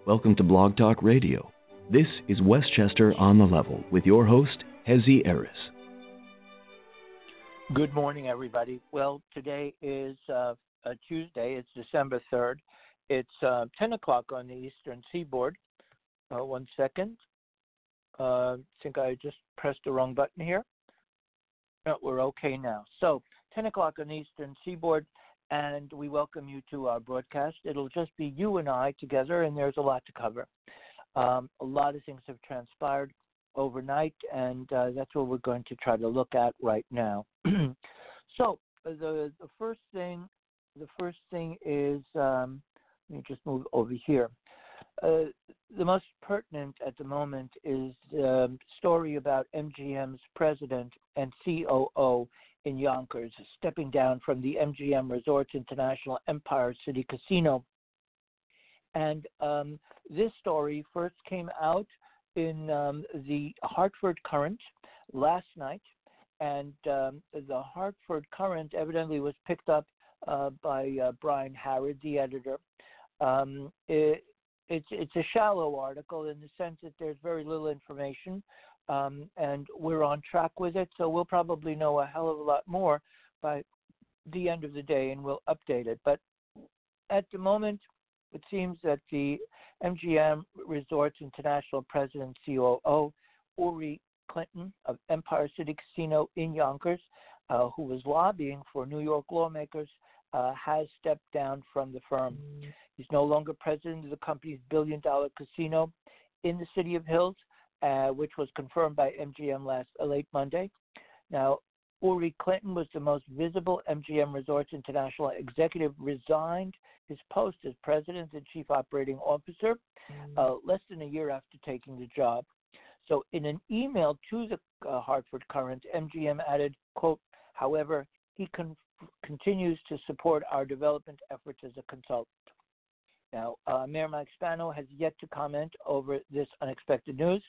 Welcome to Blog Talk Radio. This is Westchester on the Level with your host, Hezi Eris. Good morning, everybody. Well, today is a Tuesday. It's December 3rd. It's 10 o'clock on the Eastern Seaboard. One second. I think I just pressed the wrong button here. No, we're okay now. So, 10 o'clock on the Eastern Seaboard, and we welcome you to our broadcast. It'll just be you and I together, and there's a lot to cover. A lot of things have transpired overnight, and that's what we're going to try to look at right now. So, the first thing is, let me just move over here. The most pertinent at the moment is the story about MGM's president and COO in Yonkers stepping down from the MGM Resorts International Empire City Casino. And this story first came out in the Hartford Courant last night, and the Hartford Courant evidently was picked up by Brian Harrod, the editor. It's a shallow article in the sense that there's very little information, and we're on track with it, so we'll probably know a hell of a lot more by the end of the day, and we'll update it. But at the moment, it seems that the MGM Resorts International President COO, Uri Clinton of Empire City Casino in Yonkers, who was lobbying for New York lawmakers, has stepped down from the firm. He's no longer president of the company's billion-dollar casino in the City of Hills, which was confirmed by MGM late Monday. Now, Uri Clinton was the most visible MGM Resorts International executive, resigned his post as president and chief operating officer less than a year after taking the job. So in an email to the Hartford Courant, MGM added, quote, however, he continues to support our development efforts as a consultant. Now, Mayor Mike Spano has yet to comment over this unexpected news.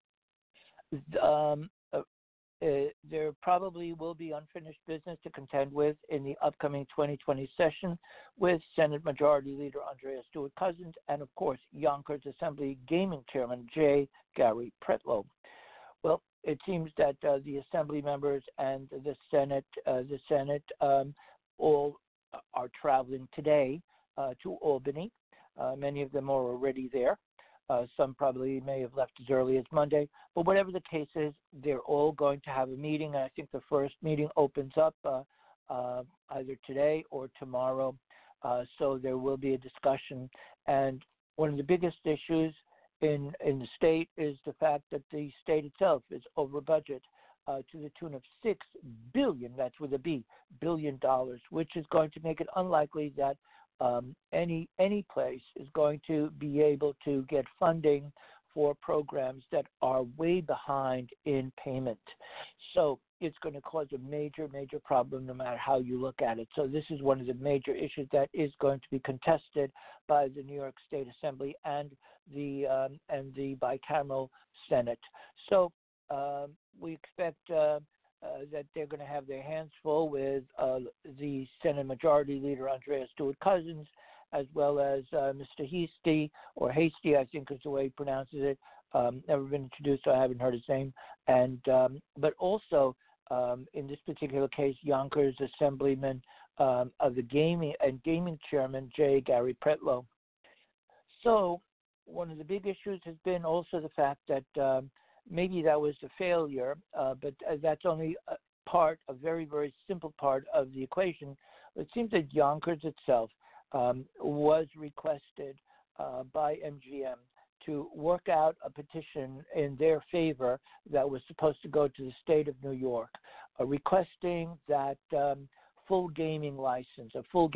There probably will be unfinished business to contend with in the upcoming 2020 session with Senate Majority Leader Andrea Stewart-Cousins and, of course, Yonkers Assembly Gaming Chairman J. Gary Pretlow. Well, it seems that the Assembly members and the Senate all are traveling today to Albany. Many of them are already there. Some probably may have left as early as Monday. But whatever the case is, they're all going to have a meeting. And I think the first meeting opens up either today or tomorrow. So there will be a discussion. And one of the biggest issues in the state is the fact that the state itself is over budget to the tune of $6 billion, that's with a B, $billion, which is going to make it unlikely that any place is going to be able to get funding for programs that are way behind in payment. So it's going to cause a major problem no matter how you look at it. So this is one of the major issues that is going to be contested by the New York State Assembly and the bicameral Senate. So we expect that they're going to have their hands full with the Senate Majority Leader Andrea Stewart-Cousins, as well as Mr. Hasty, I think is the way he pronounces it. Never been introduced, so I haven't heard his name. And but also in this particular case, Yonkers Assemblyman of the Gaming Chairman J. Gary Pretlow. So one of the big issues has been also the fact that maybe that was a failure, but that's only a very, very simple part of the equation. It seems that Yonkers itself was requested by MGM to work out a petition in their favor that was supposed to go to the state of New York, requesting that a full gaming license,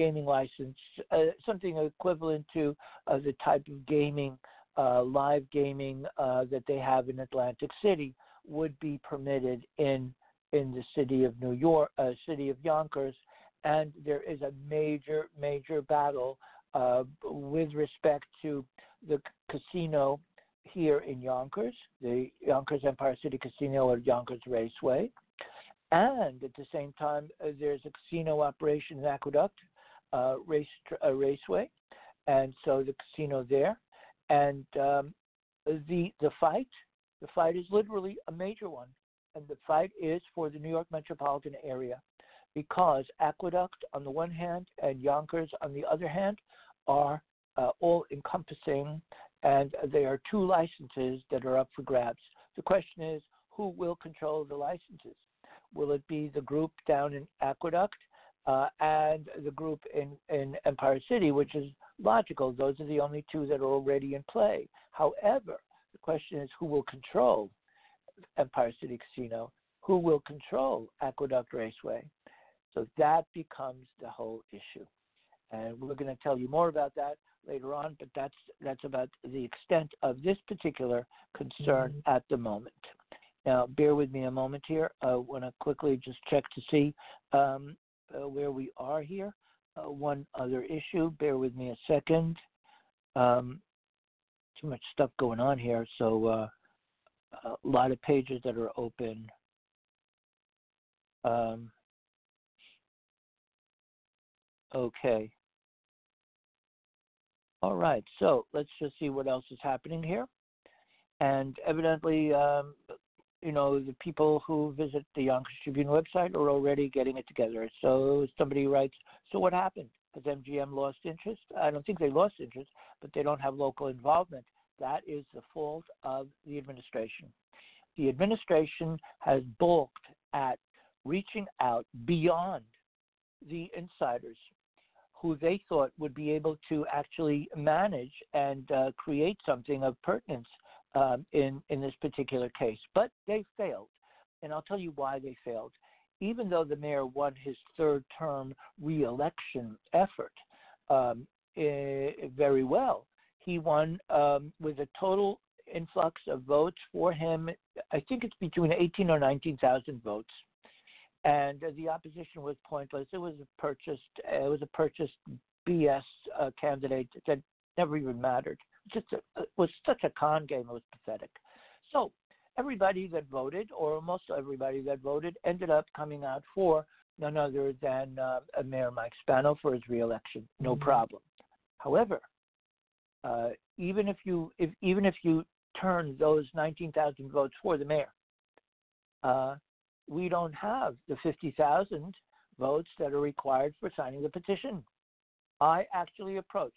something equivalent to the type of gaming live gaming that they have in Atlantic City would be permitted in the city of New York, city of Yonkers, and there is a major battle with respect to the casino here in Yonkers, the Yonkers Empire City Casino at Yonkers Raceway, and at the same time there's a casino operation in Aqueduct Raceway, and so the casino there. And the fight is literally a major one, and the fight is for the New York metropolitan area, because Aqueduct on the one hand and Yonkers on the other hand are all encompassing, and they are two licenses that are up for grabs. The question is, who will control the licenses? Will it be the group down in Aqueduct and the group in Empire City, which is logical? Those are the only two that are already in play. However, the question is, who will control Empire City Casino? Who will control Aqueduct Raceway? So that becomes the whole issue. And we're going to tell you more about that later on, but that's about the extent of this particular concern at the moment. Now, bear with me a moment here. I want to quickly just check to see where we are here. One other issue. Bear with me a second. Too much stuff going on here, so a lot of pages that are open. Okay. All right, so let's just see what else is happening here. And evidently, the people who visit the Yonkers Tribune website are already getting it together. So somebody writes, so what happened? Has MGM lost interest? I don't think they lost interest, but they don't have local involvement. That is the fault of the administration. The administration has balked at reaching out beyond the insiders who they thought would be able to actually manage and create something of pertinence in this particular case. But they failed, and I'll tell you why they failed. Even though the mayor won his third-term re-election effort very well, he won with a total influx of votes for him. I think it's between 18 or 19,000 votes. And the opposition was pointless. It was a purchased BS candidate that never even mattered. It was such a con game. It was pathetic. So everybody that voted, or almost everybody that voted, ended up coming out for none other than Mayor Mike Spano for his reelection. No problem. However, even if you turn those 19,000 votes for the mayor, we don't have the 50,000 votes that are required for signing the petition. I actually approached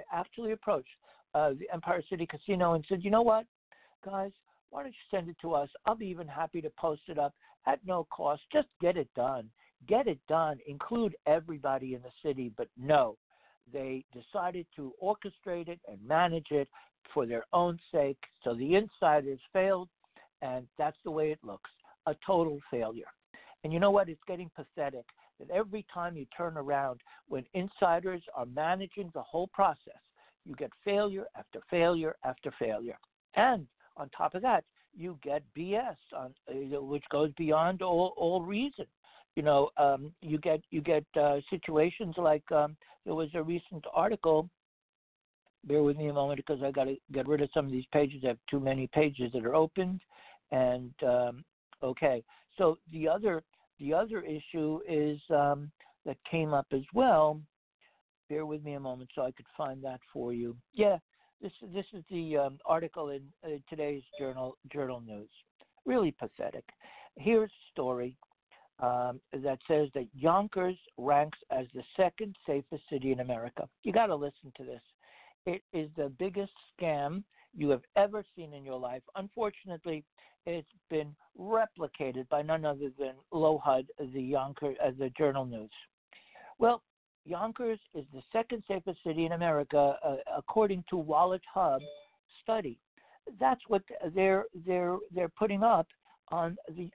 the Empire City Casino and said, you know what, guys, why don't you send it to us? I'll be even happy to post it up at no cost. Just get it done. Get it done. Include everybody in the city. But no, they decided to orchestrate it and manage it for their own sake. So the insiders failed, and that's the way it looks. A total failure. And you know what? It's getting pathetic that every time you turn around, when insiders are managing the whole process, you get failure after failure after failure. And on top of that, you get BS which goes beyond all reason. You get situations like there was a recent article. Bear with me a moment because I got to get rid of some of these pages. I have too many pages that are opened. And okay, so the other issue is that came up as well. Bear with me a moment so I could find that for you. Yeah, this is the article in today's journal news. Really pathetic. Here's a story that says that Yonkers ranks as the second safest city in America. You got to listen to this. It is the biggest scam you have ever seen in your life. Unfortunately, it's been replicated by none other than LOHUD, the Journal News. Well, Yonkers is the second safest city in America, according to WalletHub study. That's what they're putting up on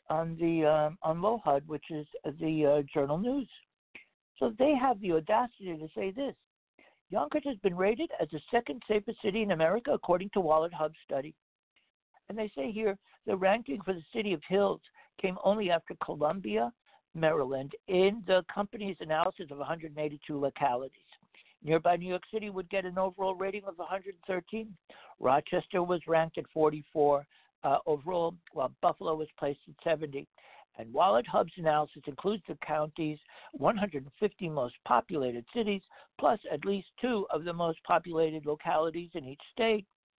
LOHUD, which is the Journal News. So they have the audacity to say this: Yonkers has been rated as the second safest city in America, according to WalletHub study. And they say here the ranking for the city of Hills came only after Columbia, Maryland, in the company's analysis of 182 localities. Nearby New York City would get an overall rating of 113. Rochester was ranked at 44 overall, while Buffalo was placed at 70. And WalletHub's analysis includes the county's 150 most populated cities, plus at least two of the most populated localities in each state.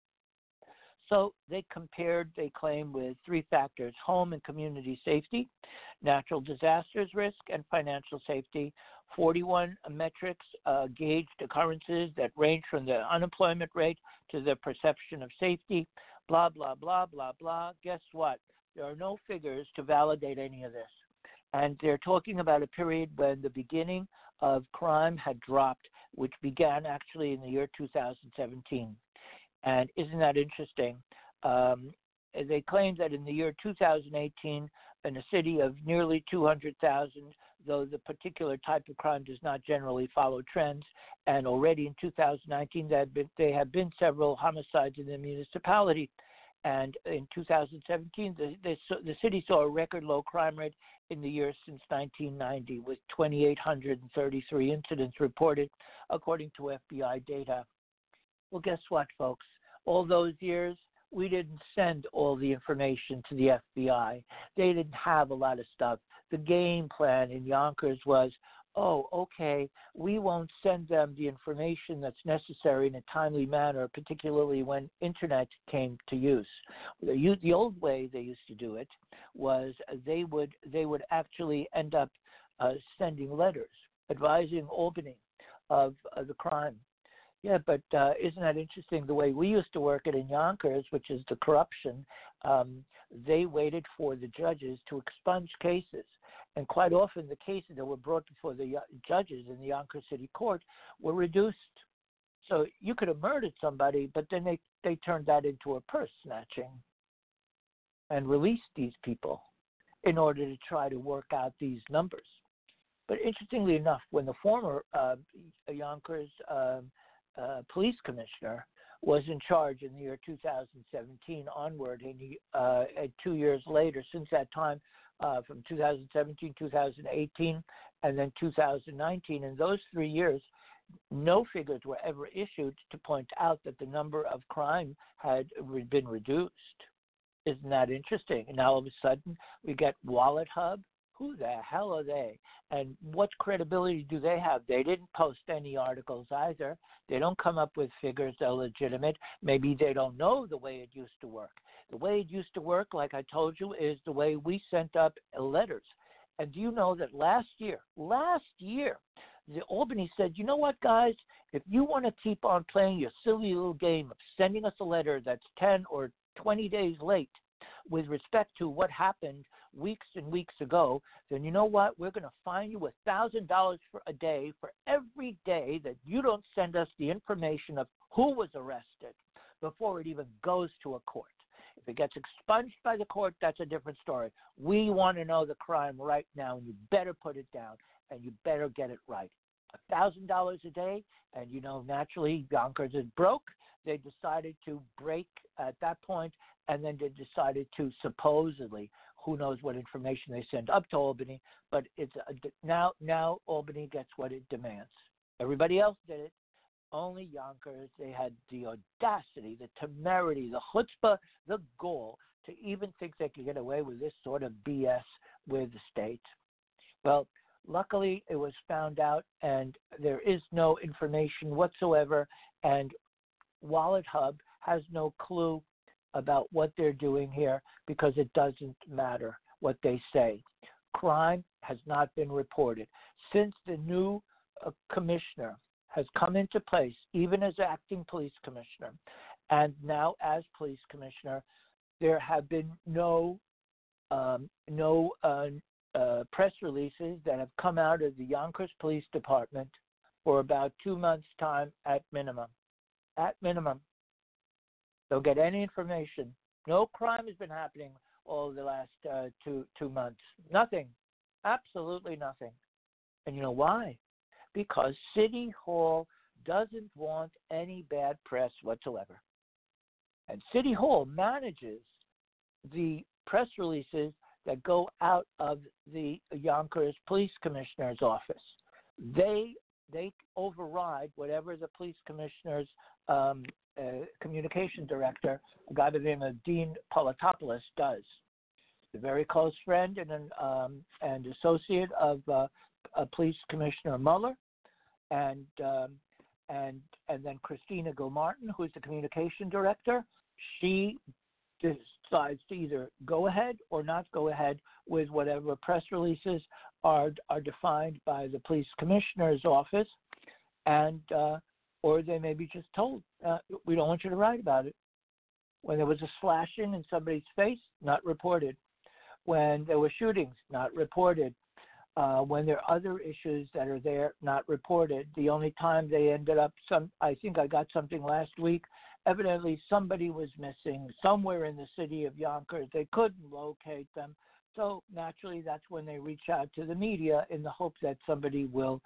So they claim, with three factors: home and community safety, natural disasters risk, and financial safety. 41 metrics gauged occurrences that range from the unemployment rate to the perception of safety, blah, blah, blah, blah, blah. Guess what? There are no figures to validate any of this. And they're talking about a period when the beginning of crime had dropped, which began actually in the year 2017. And isn't that interesting? They claim that in the year 2018, in a city of nearly 200,000, though the particular type of crime does not generally follow trends, and already in 2019 there have been several homicides in the municipality. And in 2017, the city saw a record low crime rate in the year since 1990, with 2,833 incidents reported, according to FBI data. Well, guess what, folks? All those years, we didn't send all the information to the FBI. They didn't have a lot of stuff. The game plan in Yonkers was, oh, okay, we won't send them the information that's necessary in a timely manner, particularly when internet came to use. The old way they used to do it was they would actually end up sending letters advising Albany of the crime. Yeah, but isn't that interesting? The way we used to work it in Yonkers, which is the corruption, they waited for the judges to expunge cases. And quite often the cases that were brought before the judges in the Yonkers City Court were reduced. So you could have murdered somebody, but then they turned that into a purse snatching and released these people in order to try to work out these numbers. But interestingly enough, when the former Yonkers police commissioner was in charge in the year 2017 onward, and 2 years later, since that time, from 2017, 2018, and then 2019, in those 3 years, no figures were ever issued to point out that the number of crime had been reduced. Isn't that interesting? And now all of a sudden we get Wallet Hub. Who the hell are they? And what credibility do they have? They didn't post any articles either. They don't come up with figures that are legitimate. Maybe they don't know the way it used to work. The way it used to work, like I told you, is the way we sent up letters. And do you know that last year, the Albany said, you know what, guys, if you want to keep on playing your silly little game of sending us a letter that's 10 or 20 days late with respect to what happened weeks and weeks ago, then you know what? We're going to fine you $1,000 for a day for every day that you don't send us the information of who was arrested before it even goes to a court. If it gets expunged by the court, that's a different story. We want to know the crime right now, and you better put it down, and you better get it right. $1,000 a day, and you know, naturally, Yonkers is broke. They decided to break at that point, and then they decided to supposedly, who knows what information they send up to Albany, but it's now Albany gets what it demands. Everybody else did it. Only Yonkers, they had the audacity, the temerity, the chutzpah, the gall to even think they could get away with this sort of BS with the state. Well, luckily it was found out, and there is no information whatsoever, and Wallet Hub has no clue about what they're doing here because it doesn't matter what they say. Crime has not been reported. Since the new commissioner has come into place, even as acting police commissioner, and now as police commissioner, there have been no press releases that have come out of the Yonkers Police Department for about 2 months' time at minimum. At minimum. They'll get any information. No crime has been happening all the last 2 months. Nothing. Absolutely nothing. And you know why? Because City Hall doesn't want any bad press whatsoever. And City Hall manages the press releases that go out of the Yonkers Police Commissioner's office. They override whatever the police commissioner's communication director, a guy by the name of Dean Politopoulos, does. He's a very close friend and associate of Police Commissioner Mueller, and and then Christina Gilmartin, who's the communication director, she decides to either go ahead or not go ahead with whatever press releases are defined by the police commissioner's office, and or they may be just told, we don't want you to write about it. When there was a slashing in somebody's face, not reported. When there were shootings, not reported. When there are other issues that are there, not reported. The only time they ended up, I think I got something last week, evidently somebody was missing somewhere in the city of Yonkers. They couldn't locate them. So naturally, that's when they reach out to the media in the hope that somebody will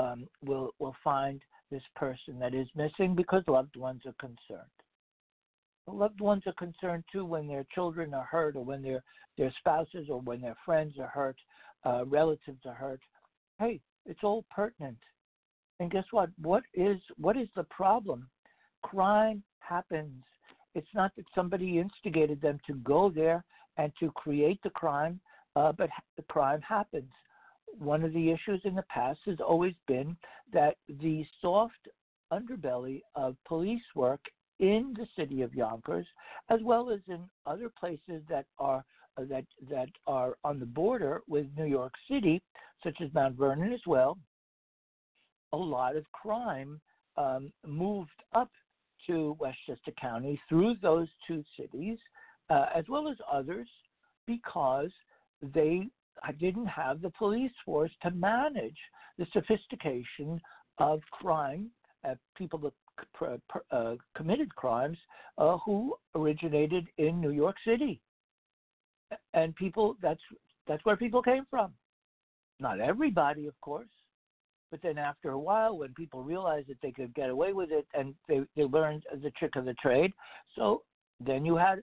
find this person that is missing, because loved ones are concerned. The loved ones are concerned too when their children are hurt, or when their spouses, or when their friends are hurt, relatives are hurt. Hey, it's all pertinent. And guess what? What is the problem? Crime happens. It's not that somebody instigated them to go there and to create the crime, but the crime happens. One of the issues in the past has always been that the soft underbelly of police work in the city of Yonkers, as well as in other places that are on the border with New York City, such as Mount Vernon as well, a lot of crime moved up to Westchester County through those two cities, as well as others, because they didn't have the police force to manage the sophistication of crime, people that committed crimes who originated in New York City. And people, that's where people came from. Not everybody, of course, but then after a while, when people realized that they could get away with it, and they learned the trick of the trade, so then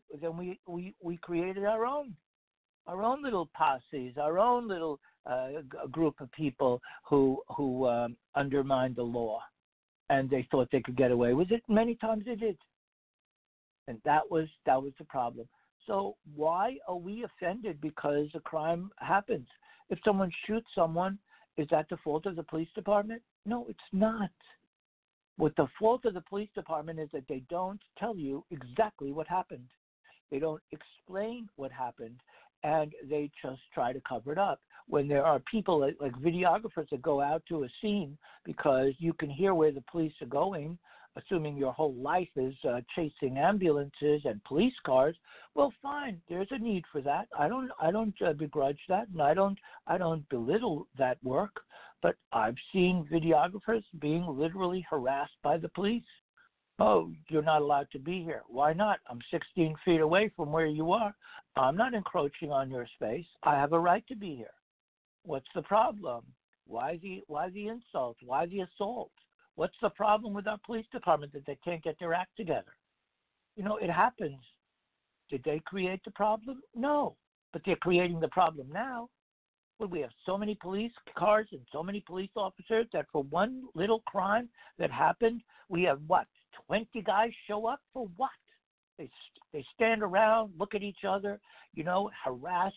we created our own little posses, our own little group of people who undermined the law, and they thought they could get away with it. Many times they did, and that was the problem. So why are we offended because a crime happens? If someone shoots someone, is that the fault of the police department? No, it's not. What the fault of the police department is that they don't tell you exactly what happened. They don't explain what happened, and they just try to cover it up. When there are people like videographers that go out to a scene because you can hear where the police are going, assuming your whole life is chasing ambulances and police cars, well, fine. There's a need for that. I don't begrudge that, and I don't belittle that work. But I've seen videographers being literally harassed by the police. Oh, you're not allowed to be here. Why not? I'm 16 feet away from where you are. I'm not encroaching on your space. I have a right to be here. What's the problem? Why the insult? Why the assault? What's the problem with our police department that they can't get their act together? It happens. Did they create the problem? No. But they're creating the problem now. Well, we have so many police cars and so many police officers that for one little crime that happened, we have 20 guys show up for what? They stand around, look at each other, harass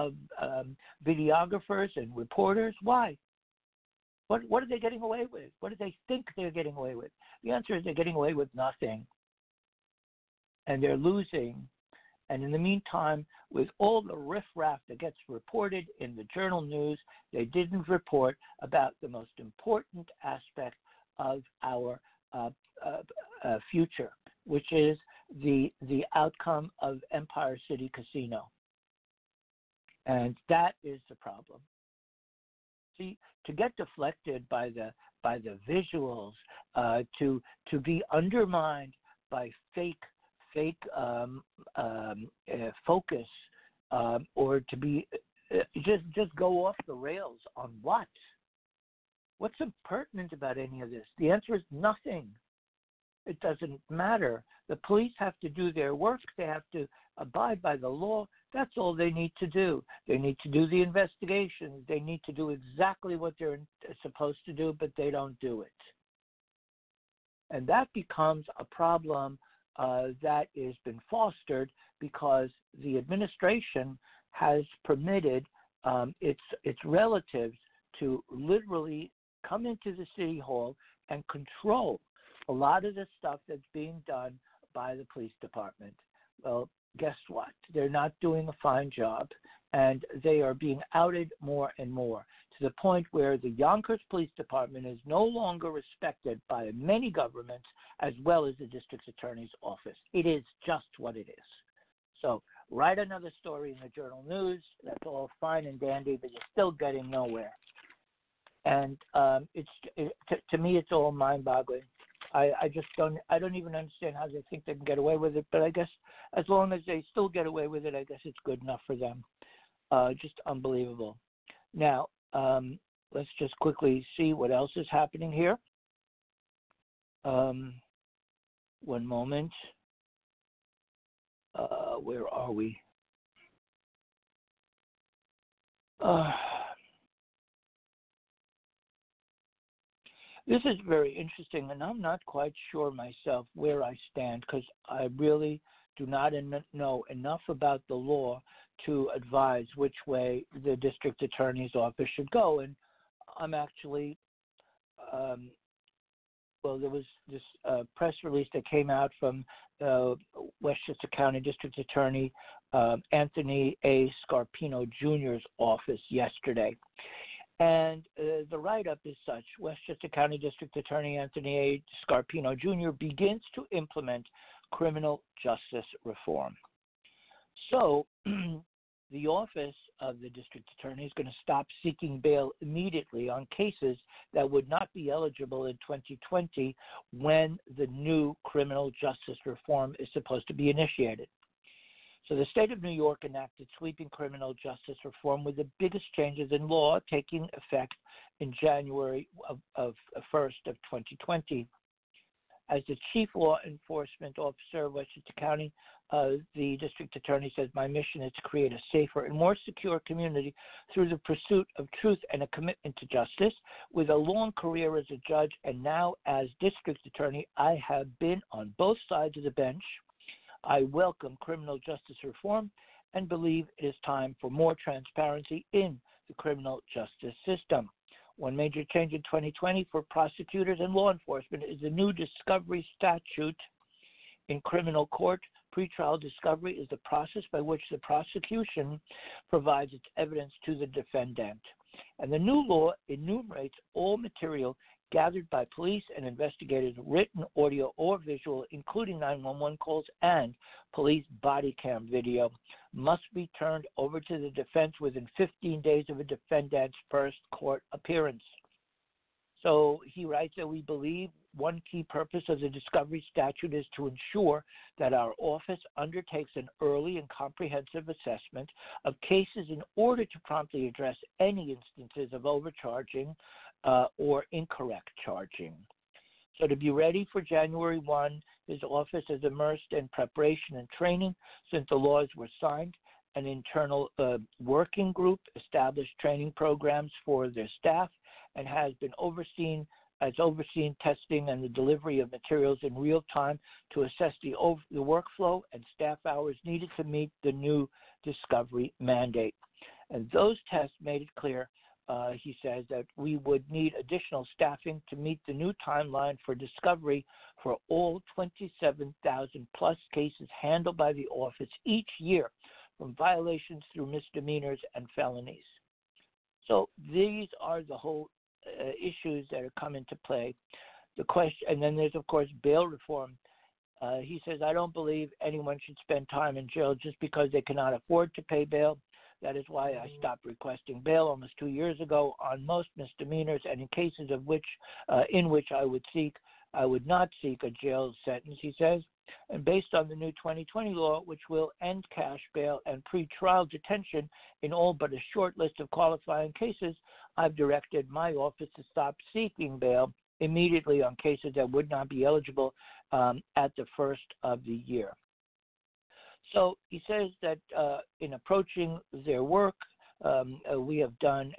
videographers and reporters. Why? What are they getting away with? What do they think they're getting away with? The answer is they're getting away with nothing. And they're losing. And in the meantime, with all the riffraff that gets reported in the journal news, they didn't report about the most important aspect of our future, which is the outcome of Empire City Casino. And that is the problem. See, to get deflected by the visuals, to be undermined by fake focus, or to be just go off the rails on what? What's impertinent about any of this? The answer is nothing. It doesn't matter. The police have to do their work. They have to abide by the law. That's all they need to do. They need to do the investigations. They need to do exactly what they're supposed to do, but they don't do it. And that becomes a problem that has been fostered because the administration has permitted its relatives to literally come into the city hall and control a lot of the stuff that's being done by the police department. Well, guess what? They're not doing a fine job, and they are being outed more and more to the point where the Yonkers Police Department is no longer respected by many governments as well as the district attorney's office. It is just what it is. So write another story in the Journal News. That's all fine and dandy, but you're still getting nowhere. And to me, it's all mind-boggling. I don't even understand how they think they can get away with it, but I guess as long as they still get away with it, I guess it's good enough for them. Just unbelievable. Now, let's just quickly see what else is happening here. One moment. Where are we? This is very interesting, and I'm not quite sure myself where I stand because I really do not know enough about the law to advise which way the district attorney's office should go. And I'm actually, there was this press release that came out from Westchester County District Attorney Anthony A. Scarpino Jr.'s office yesterday. And the write-up is such: Westchester County District Attorney Anthony A. Scarpino Jr. begins to implement criminal justice reform. So the office of the district attorney is going to stop seeking bail immediately on cases that would not be eligible in 2020 when the new criminal justice reform is supposed to be initiated. So the state of New York enacted sweeping criminal justice reform with the biggest changes in law taking effect in January of 2020. As the chief law enforcement officer of Westchester County, the district attorney says, my mission is to create a safer and more secure community through the pursuit of truth and a commitment to justice. With a long career as a judge and now as district attorney, I have been on both sides of the bench. I welcome criminal justice reform and believe it is time for more transparency in the criminal justice system. One major change in 2020 for prosecutors and law enforcement is the new discovery statute in criminal court. Pretrial discovery is the process by which the prosecution provides its evidence to the defendant. And the new law enumerates all material gathered by police and investigators, written, audio, or visual, including 911 calls and police body cam video, must be turned over to the defense within 15 days of a defendant's first court appearance. So he writes that we believe one key purpose of the discovery statute is to ensure that our office undertakes an early and comprehensive assessment of cases in order to promptly address any instances of overcharging or incorrect charging. So to be ready for January 1, his office is immersed in preparation and training since the laws were signed. An internal working group established training programs for their staff and has overseen testing and the delivery of materials in real time to assess the workflow and staff hours needed to meet the new discovery mandate. And those tests made it clear, he says, that we would need additional staffing to meet the new timeline for discovery for all 27,000 plus cases handled by the office each year, from violations through misdemeanors and felonies. So these are the whole issues that are come into play. The question, and then there's of course bail reform. He says, I don't believe anyone should spend time in jail just because they cannot afford to pay bail. That is why I stopped requesting bail almost 2 years ago on most misdemeanors, and in cases of which I would not seek a jail sentence, he says. And based on the new 2020 law, which will end cash bail and pretrial detention in all but a short list of qualifying cases, I've directed my office to stop seeking bail immediately on cases that would not be eligible at the first of the year. So he says that in approaching their work, we have done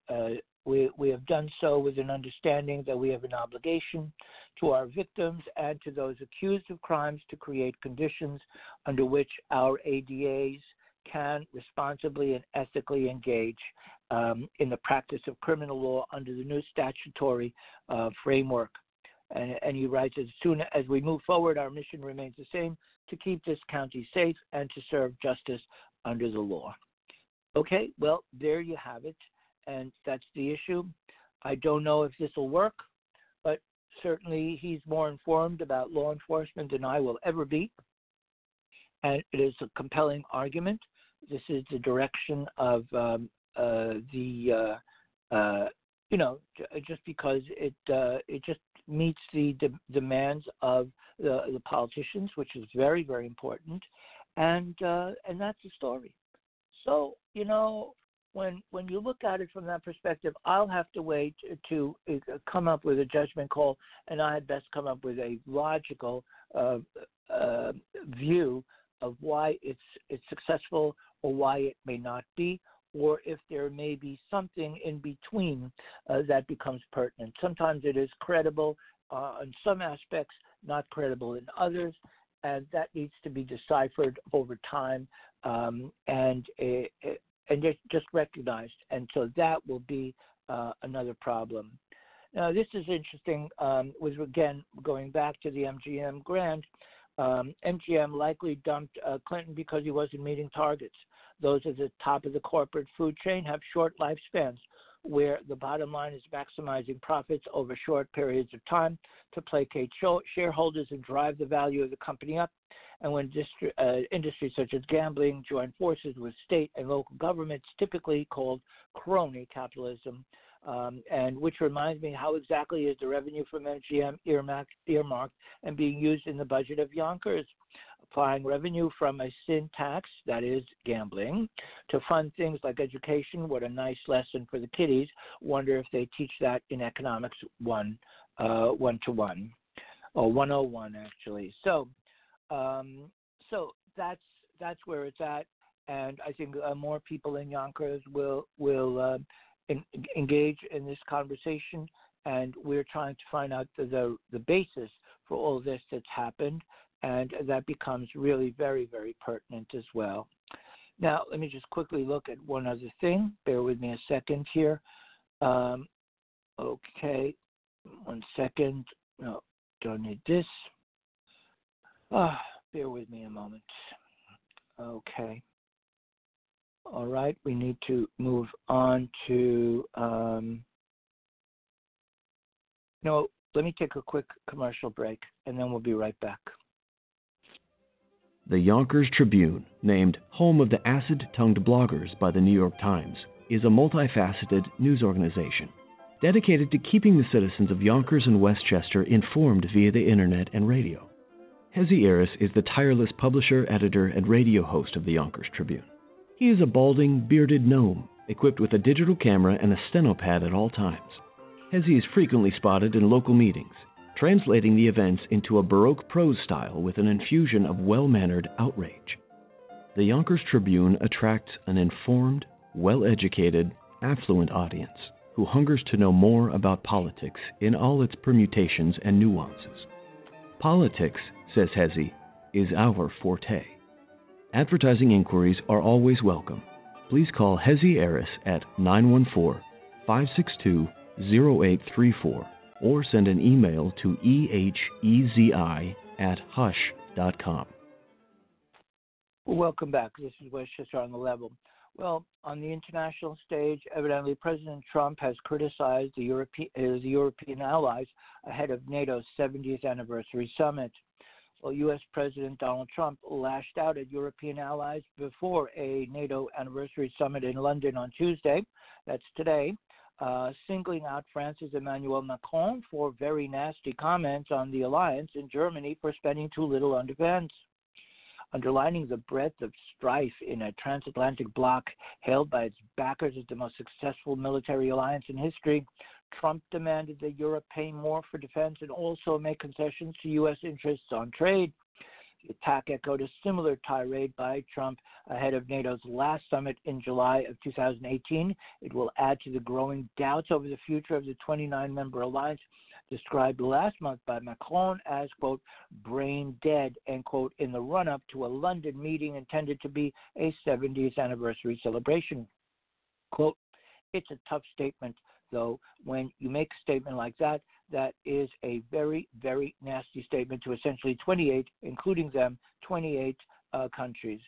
so with an understanding that we have an obligation to our victims and to those accused of crimes to create conditions under which our ADAs can responsibly and ethically engage in the practice of criminal law under the new statutory framework. And he writes, as soon as we move forward, our mission remains the same, to keep this county safe and to serve justice under the law. Okay, well, there you have it. And that's the issue. I don't know if this will work, but certainly he's more informed about law enforcement than I will ever be. And it is a compelling argument. This is the direction of just because it just meets the demands of the politicians, which is very, very important, and that's the story. So when you look at it from that perspective, I'll have to wait to come up with a judgment call, and I had best come up with a logical view of why it's successful or why it may not be, or if there may be something in between that becomes pertinent. Sometimes it is credible in some aspects, not credible in others, and that needs to be deciphered over time and just recognized. And so that will be another problem. Now, this is interesting. Again, going back to the MGM grant, MGM likely dumped Clinton because he wasn't meeting targets. Those at the top of the corporate food chain have short lifespans, where the bottom line is maximizing profits over short periods of time to placate shareholders and drive the value of the company up. And when industries such as gambling join forces with state and local governments, typically called crony capitalism, and which reminds me, how exactly is the revenue from MGM earmarked and being used in the budget of Yonkers? Applying revenue from a sin tax, that is gambling, to fund things like education. What a nice lesson for the kiddies. Wonder if they teach that in economics 1-to-1 or 101 actually. So that's where it's at, and I think more people in Yonkers will engage in this conversation, and we're trying to find out the basis for all this that's happened. And that becomes really very, very pertinent as well. Now, let me just quickly look at one other thing. Bear with me a second here. Okay, 1 second. No, don't need this. Bear with me a moment. Okay. All right, we need to move on to, let me take a quick commercial break, and then we'll be right back. The Yonkers Tribune, named home of the acid-tongued bloggers by the New York Times, is a multifaceted news organization dedicated to keeping the citizens of Yonkers and Westchester informed via the internet and radio. Hezi Eris is the tireless publisher, editor, and radio host of the Yonkers Tribune. He is a balding, bearded gnome, equipped with a digital camera and a stenopad at all times. Hezi is frequently spotted in local meetings, translating the events into a Baroque prose style with an infusion of well-mannered outrage. The Yonkers Tribune attracts an informed, well-educated, affluent audience who hungers to know more about politics in all its permutations and nuances. Politics, says Hezi, is our forte. Advertising inquiries are always welcome. Please call Hezi Eris at 914-562-0834 or send an email to ehezi@hush.com. Welcome back. This is Westchester on the Level. Well, on the international stage, evidently President Trump has criticized his European allies ahead of NATO's 70th anniversary summit. Well, U.S. President Donald Trump lashed out at European allies before a NATO anniversary summit in London on Tuesday, that's today, singling out France's Emmanuel Macron for very nasty comments on the alliance and Germany for spending too little on defense. Underlining the breadth of strife in a transatlantic bloc hailed by its backers as the most successful military alliance in history, Trump demanded that Europe pay more for defense and also make concessions to U.S. interests on trade. The attack echoed a similar tirade by Trump ahead of NATO's last summit in July of 2018. It will add to the growing doubts over the future of the 29-member alliance, described last month by Macron as, quote, brain dead, end quote, in the run-up to a London meeting intended to be a 70th anniversary celebration. Quote, it's a tough statement, though. When you make a statement like that, That is a very, very nasty statement to essentially 28, including them, 28 countries.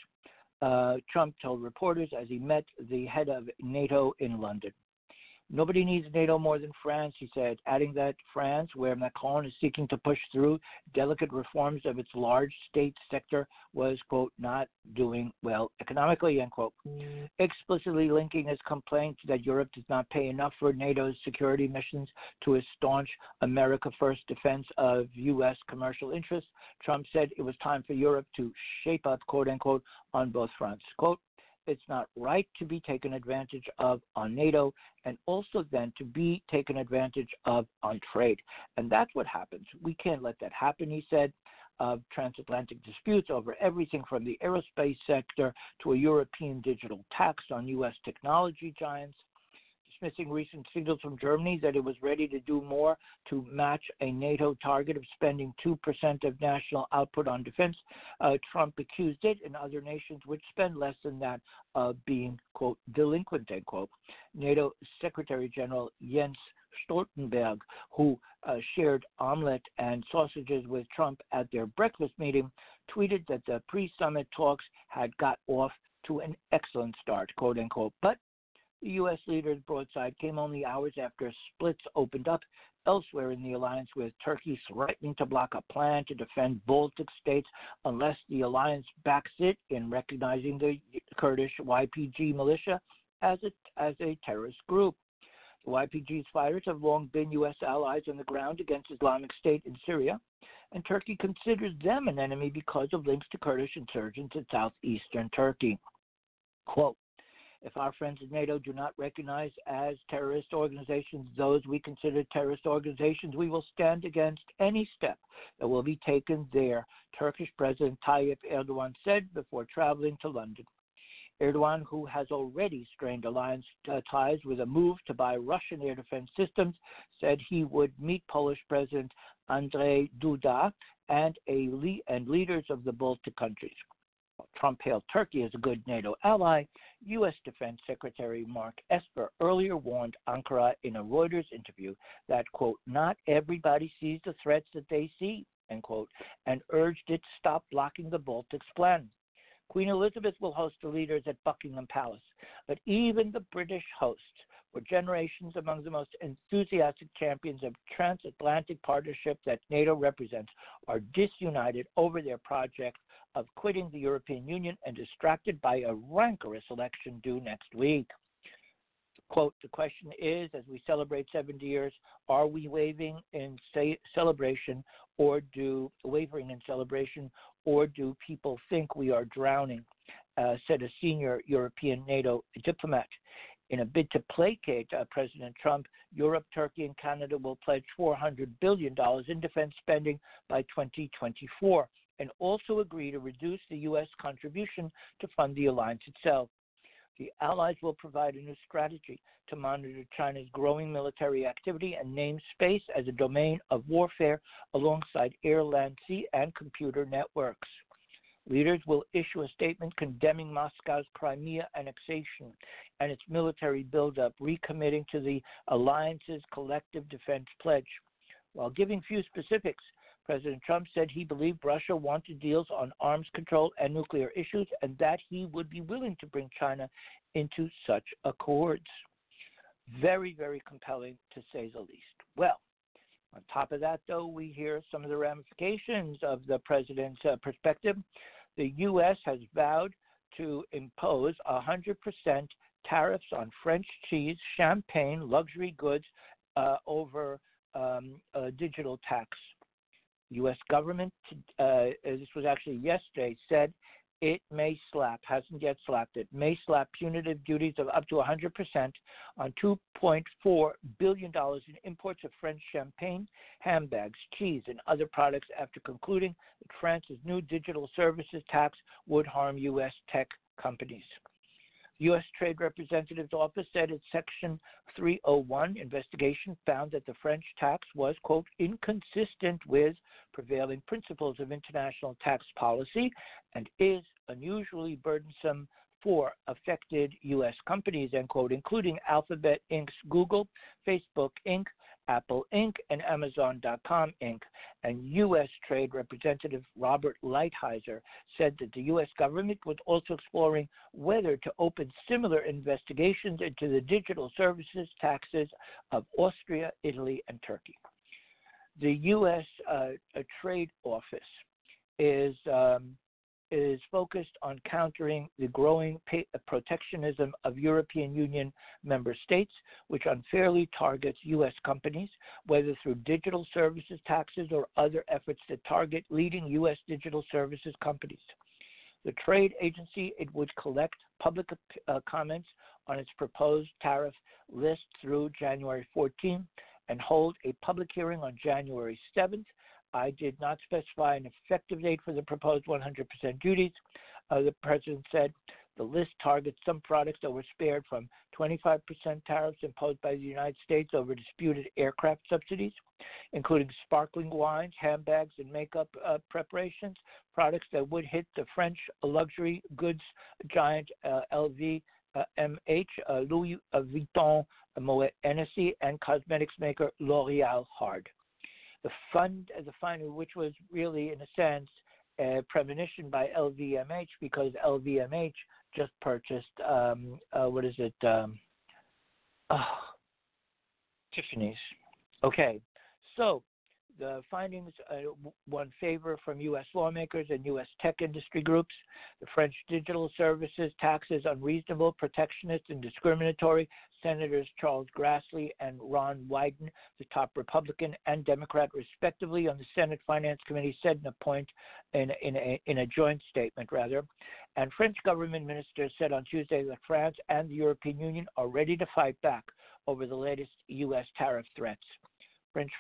Trump told reporters as he met the head of NATO in London. Nobody needs NATO more than France, he said, adding that France, where Macron is seeking to push through delicate reforms of its large state sector, was, quote, not doing well economically, end quote, explicitly linking his complaint that Europe does not pay enough for NATO's security missions to a staunch America First defense of U.S. commercial interests. Trump said it was time for Europe to shape up, quote, unquote, on both fronts. Quote, it's not right to be taken advantage of on NATO and also then to be taken advantage of on trade. And that's what happens. We can't let that happen, he said, of transatlantic disputes over everything from the aerospace sector to a European digital tax on U.S. technology giants. Dismissing recent signals from Germany that it was ready to do more to match a NATO target of spending 2% of national output on defense, Trump accused it and other nations which spend less than that of being, quote, delinquent, end quote. NATO Secretary General Jens Stoltenberg, who shared omelet and sausages with Trump at their breakfast meeting, tweeted that the pre-summit talks had got off to an excellent start, quote, unquote, but the U.S. leader's broadside came only hours after splits opened up elsewhere in the alliance, with Turkey threatening to block a plan to defend Baltic states unless the alliance backs it in recognizing the Kurdish YPG militia as a terrorist group. The YPG's fighters have long been U.S. allies on the ground against Islamic State in Syria, and Turkey considers them an enemy because of links to Kurdish insurgents in southeastern Turkey. Quote, if our friends at NATO do not recognize as terrorist organizations those we consider terrorist organizations, we will stand against any step that will be taken there, Turkish President Tayyip Erdogan said before traveling to London. Erdogan, who has already strained alliance ties with a move to buy Russian air defense systems, said he would meet Polish President Andrzej Duda and leaders of the Baltic countries. Trump hailed Turkey as a good NATO ally. U.S. Defense Secretary Mark Esper earlier warned Ankara in a Reuters interview that, quote, not everybody sees the threats that they see, end quote, and urged it to stop blocking the Baltics plan. Queen Elizabeth will host the leaders at Buckingham Palace, but even the British hosts were generations among the most enthusiastic champions of transatlantic partnership that NATO represents are disunited over their project of quitting the European Union and distracted by a rancorous election due next week. Quote, the question is, as we celebrate 70 years, are we wavering in celebration, or do people think we are drowning, said a senior European NATO diplomat. In a bid to placate President Trump, Europe, Turkey, and Canada will pledge $400 billion in defense spending by 2024 and also agree to reduce the U.S. contribution to fund the alliance itself. The allies will provide a new strategy to monitor China's growing military activity and name space as a domain of warfare alongside air, land, sea, and computer networks. Leaders will issue a statement condemning Moscow's Crimea annexation and its military buildup, recommitting to the alliance's collective defense pledge. While giving few specifics, President Trump said he believed Russia wanted deals on arms control and nuclear issues and that he would be willing to bring China into such accords. Very, very compelling, to say the least. Well, on top of that, though, we hear some of the ramifications of the president's perspective. The U.S. has vowed to impose 100% tariffs on French cheese, champagne, luxury goods over a digital tax. U.S. government, this was actually yesterday, said it may slap, hasn't yet slapped it, may slap punitive duties of up to 100% on $2.4 billion in imports of French champagne, handbags, cheese, and other products after concluding that France's new digital services tax would harm U.S. tech companies. U.S. Trade Representative's office said its Section 301 investigation found that the French tax was, quote, inconsistent with prevailing principles of international tax policy and is unusually burdensome for affected U.S. companies, end quote, including Alphabet Inc.'s Google, Facebook Inc., Apple Inc., and Amazon.com Inc. And U.S. Trade Representative Robert Lighthizer said that the U.S. government was also exploring whether to open similar investigations into the digital services taxes of Austria, Italy, and Turkey. The U.S. Trade Office is focused on countering the growing protectionism of European Union member states, which unfairly targets U.S. companies, whether through digital services taxes or other efforts that target leading U.S. digital services companies. The trade agency, it would collect public comments on its proposed tariff list through January 14 and hold a public hearing on January 7th. I did not specify an effective date for the proposed 100% duties. The president said the list targets some products that were spared from 25% tariffs imposed by the United States over disputed aircraft subsidies, including sparkling wines, handbags, and makeup preparations, products that would hit the French luxury goods giant LVMH, Louis Vuitton, Moet Hennessy, and cosmetics maker L'Oréal Hard. The fund, which was really, in a sense, a premonition by LVMH, because LVMH just purchased, Tiffany's. Okay, so the findings won favor from U.S. lawmakers and U.S. tech industry groups. The French digital services tax is unreasonable, protectionist, and discriminatory. Senators Charles Grassley and Ron Wyden, the top Republican and Democrat, respectively, on the Senate Finance Committee, said in a joint statement. And French government ministers said on Tuesday that France and the European Union are ready to fight back over the latest U.S. tariff threats. French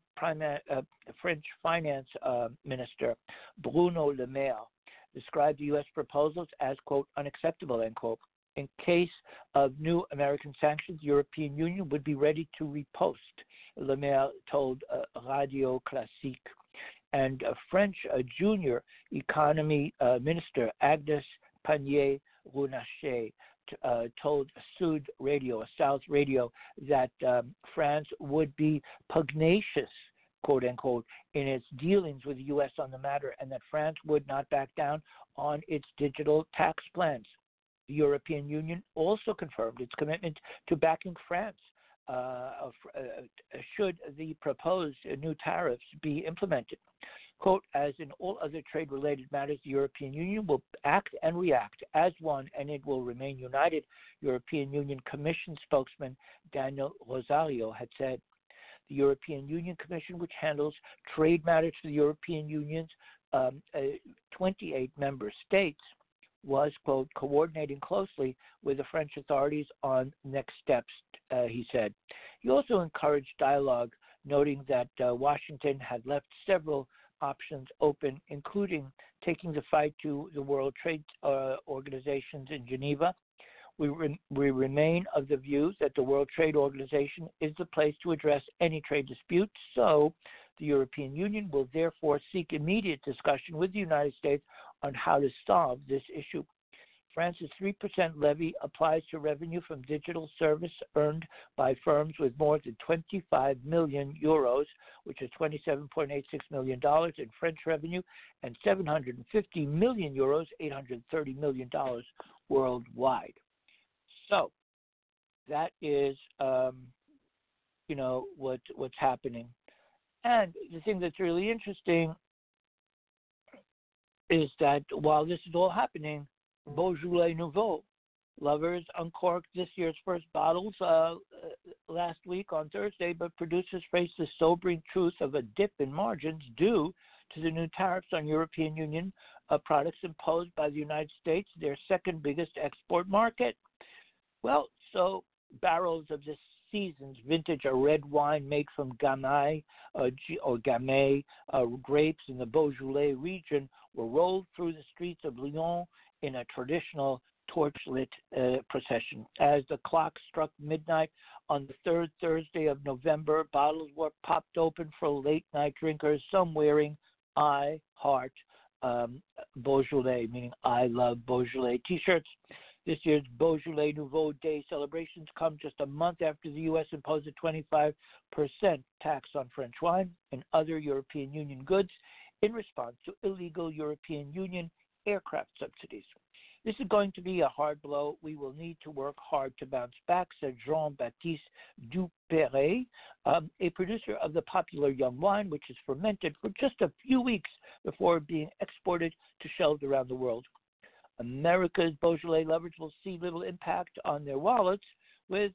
Finance Minister Bruno Le Maire described the U.S. proposals as, quote, unacceptable, end quote. In case of new American sanctions, the European Union would be ready to riposte, Le Maire told Radio Classique. And French Junior Economy Minister Agnès Pannier-Runacher told Sud Radio, South Radio, that France would be pugnacious, quote unquote, in its dealings with the U.S. on the matter, and that France would not back down on its digital tax plans. The European Union also confirmed its commitment to backing France should the proposed new tariffs be implemented. Quote, as in all other trade-related matters, the European Union will act and react as one, and it will remain united, European Union Commission spokesman Daniel Rosario had said. The European Union Commission, which handles trade matters for the European Union's 28 member states, was, quote, coordinating closely with the French authorities on next steps, he said. He also encouraged dialogue, noting that Washington had left several options open, including taking the fight to the World Trade Organization in Geneva. We remain of the view that the World Trade Organization is the place to address any trade dispute, so the European Union will therefore seek immediate discussion with the United States on how to solve this issue. France's 3% levy applies to revenue from digital service earned by firms with more than 25 million euros, which is $27.86 million in French revenue, and 750 million euros, $830 million worldwide. So that is, what's happening. And the thing that's really interesting is that while this is all happening, Beaujolais Nouveau lovers uncorked this year's first bottles last week on Thursday, but producers face the sobering truth of a dip in margins due to the new tariffs on European Union products imposed by the United States, their second biggest export market. Well, so barrels of this season's vintage, a red wine made from Gamay grapes in the Beaujolais region, were rolled through the streets of Lyon in a traditional torchlit procession. As the clock struck midnight on the third Thursday of November, bottles were popped open for late-night drinkers, some wearing I Heart Beaujolais, meaning I Love Beaujolais t-shirts. This year's Beaujolais Nouveau Day celebrations come just a month after the U.S. imposed a 25% tax on French wine and other European Union goods in response to illegal European Union aircraft subsidies. This is going to be a hard blow. We will need to work hard to bounce back, said Jean-Baptiste Dupéret, a producer of the popular young wine, which is fermented for just a few weeks before being exported to shelves around the world. America's Beaujolais lovers will see little impact on their wallets with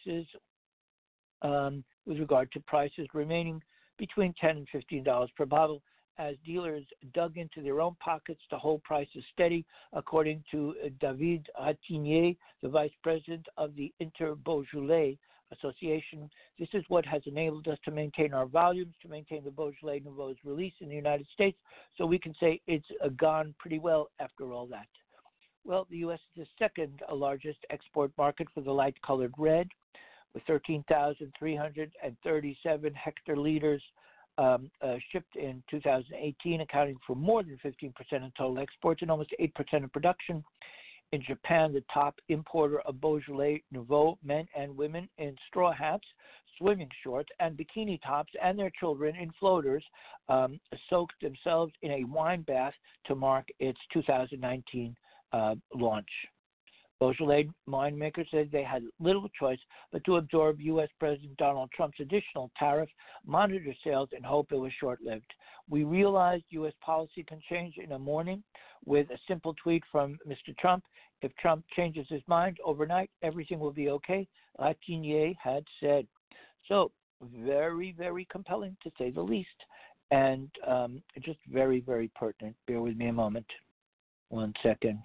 regard to prices remaining between $10 and $15 per bottle, as dealers dug into their own pockets to hold prices steady, according to David Ratignier, the vice president of the Inter-Beaujolais Association. This is what has enabled us to maintain our volumes, to maintain the Beaujolais Nouveau's release in the United States, so we can say it's gone pretty well after all that. Well, the U.S. is the second largest export market for the light-colored red, with 13,337 hectoliters shipped in 2018, accounting for more than 15% of total exports and almost 8% of production. In Japan, the top importer of Beaujolais Nouveau, men and women in straw hats, swimming shorts, and bikini tops, and their children in floaters, soaked themselves in a wine bath to mark its 2019 launch. Beaujolais winemakers said they had little choice but to absorb U.S. President Donald Trump's additional tariff, monitor sales, and hope it was short-lived. We realized U.S. policy can change in a morning with a simple tweet from Mr. Trump. If Trump changes his mind overnight, everything will be okay, Ratignier had said. So, very, very compelling to say the least, and just very, very pertinent. Bear with me a moment. 1 second.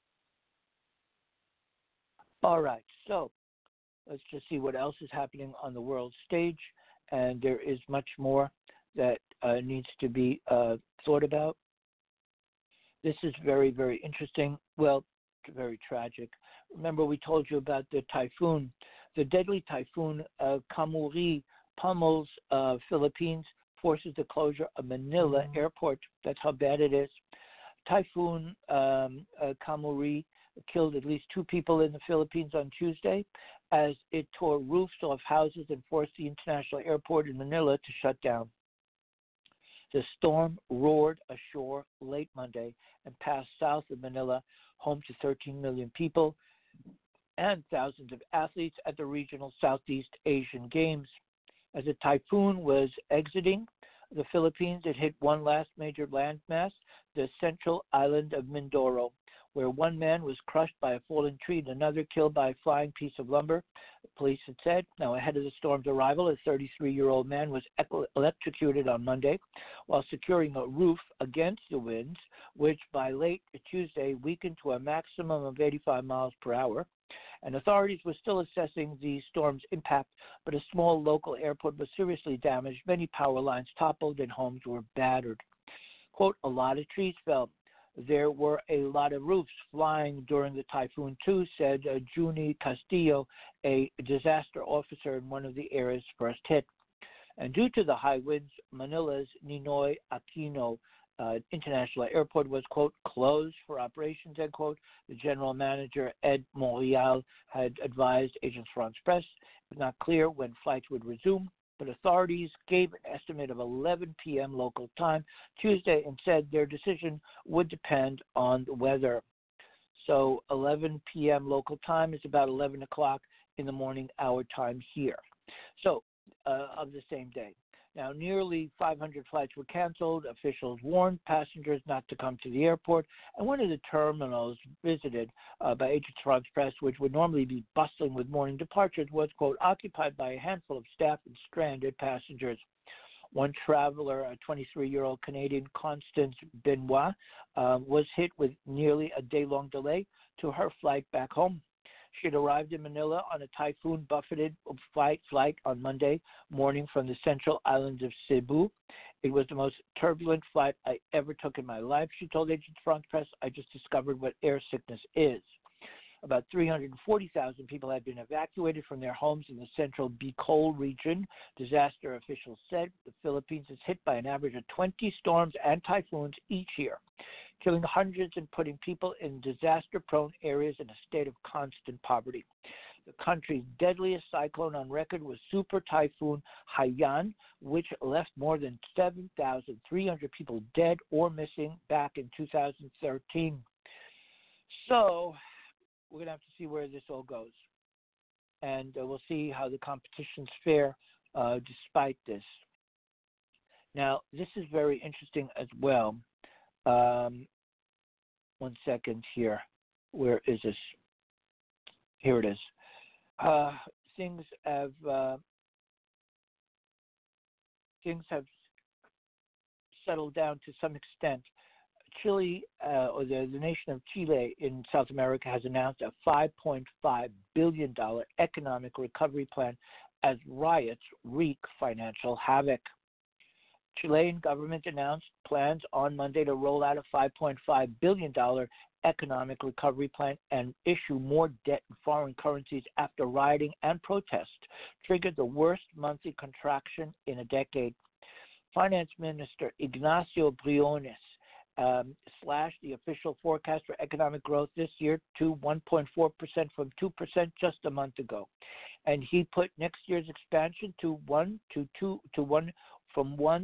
All right, so let's just see what else is happening on the world stage, and there is much more that needs to be thought about. This is very, very interesting. Well, very tragic. Remember, we told you about the typhoon. The deadly typhoon Kamuri pummels Philippines, forces the closure of Manila Airport. That's how bad it is. Typhoon Kamuri killed at least 2 people in the Philippines on Tuesday as it tore roofs off houses and forced the international airport in Manila to shut down. The storm roared ashore late Monday and passed south of Manila, home to 13 million people and thousands of athletes at the regional Southeast Asian Games. As the typhoon was exiting the Philippines, it hit one last major landmass, the central island of Mindoro, where one man was crushed by a fallen tree and another killed by a flying piece of lumber, the police had said. Now, ahead of the storm's arrival, a 33-year-old man was electrocuted on Monday while securing a roof against the winds, which by late Tuesday weakened to a maximum of 85 miles per hour. And authorities were still assessing the storm's impact, but a small local airport was seriously damaged. Many power lines toppled and homes were battered. Quote, a lot of trees fell. There were a lot of roofs flying during the typhoon too, said Juni Castillo, a disaster officer in one of the areas first hit. And due to the high winds, Manila's Ninoy Aquino International Airport was, quote, closed for operations, end quote. The general manager, Ed Morial, had advised Agence France-Presse it was not clear when flights would resume, but authorities gave an estimate of 11 p.m. local time Tuesday and said their decision would depend on the weather. So 11 p.m. local time is about 11 o'clock in the morning our time here. So of the same day. Now, nearly 500 flights were canceled. Officials warned passengers not to come to the airport. And one of the terminals visited by Agence France-Presse, which would normally be bustling with morning departures, was, quote, occupied by a handful of staff and stranded passengers. One traveler, a 23-year-old Canadian, Constance Benoit, was hit with nearly a day-long delay to her flight back home. She had arrived in Manila on a typhoon-buffeted flight on Monday morning from the central island of Cebu. It was the most turbulent flight I ever took in my life, she told Agence France-Presse. I just discovered what air sickness is. About 340,000 people had been evacuated from their homes in the central Bicol region, disaster officials said. The Philippines is hit by an average of 20 storms and typhoons each year. killing hundreds and putting people in disaster-prone areas in a state of constant poverty. The country's deadliest cyclone on record was Super Typhoon Haiyan, which left more than 7,300 people dead or missing back in 2013. So we're going to have to see where this all goes. And we'll see how the competitions fare despite this. Now, this is very interesting as well. 1 second here. Where is this? Here it is. Things have settled down to some extent. Chile, or the nation of Chile in South America, has announced a $5.5 billion economic recovery plan as riots wreak financial havoc. Chilean government announced plans on Monday to roll out a $5.5 billion economic recovery plan and issue more debt in foreign currencies after rioting and protest triggered the worst monthly contraction in a decade. Finance Minister Ignacio Briones slashed the official forecast for economic growth this year to 1.4% from 2% just a month ago, and he put next year's expansion to 1 to 1.5%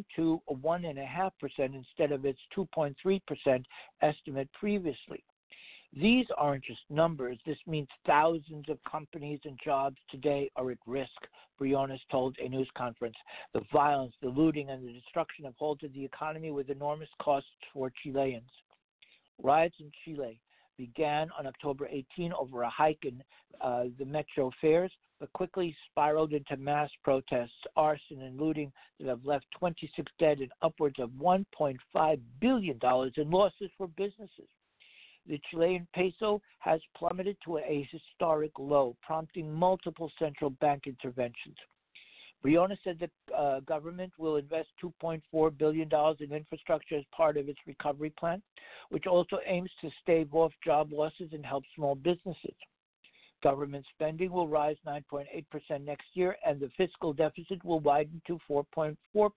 instead of its 2.3% estimate previously. These aren't just numbers. This means thousands of companies and jobs today are at risk, Briones told a news conference. The violence, the looting, and the destruction have halted the economy with enormous costs for Chileans. Riots in Chile began on October 18 over a hike in the metro fares, but quickly spiraled into mass protests, arson, and looting that have left 26 dead and upwards of $1.5 billion in losses for businesses. The Chilean peso has plummeted to a historic low, prompting multiple central bank interventions. Briones said the government will invest $2.4 billion in infrastructure as part of its recovery plan, which also aims to stave off job losses and help small businesses. Government spending will rise 9.8% next year, and the fiscal deficit will widen to 4.4%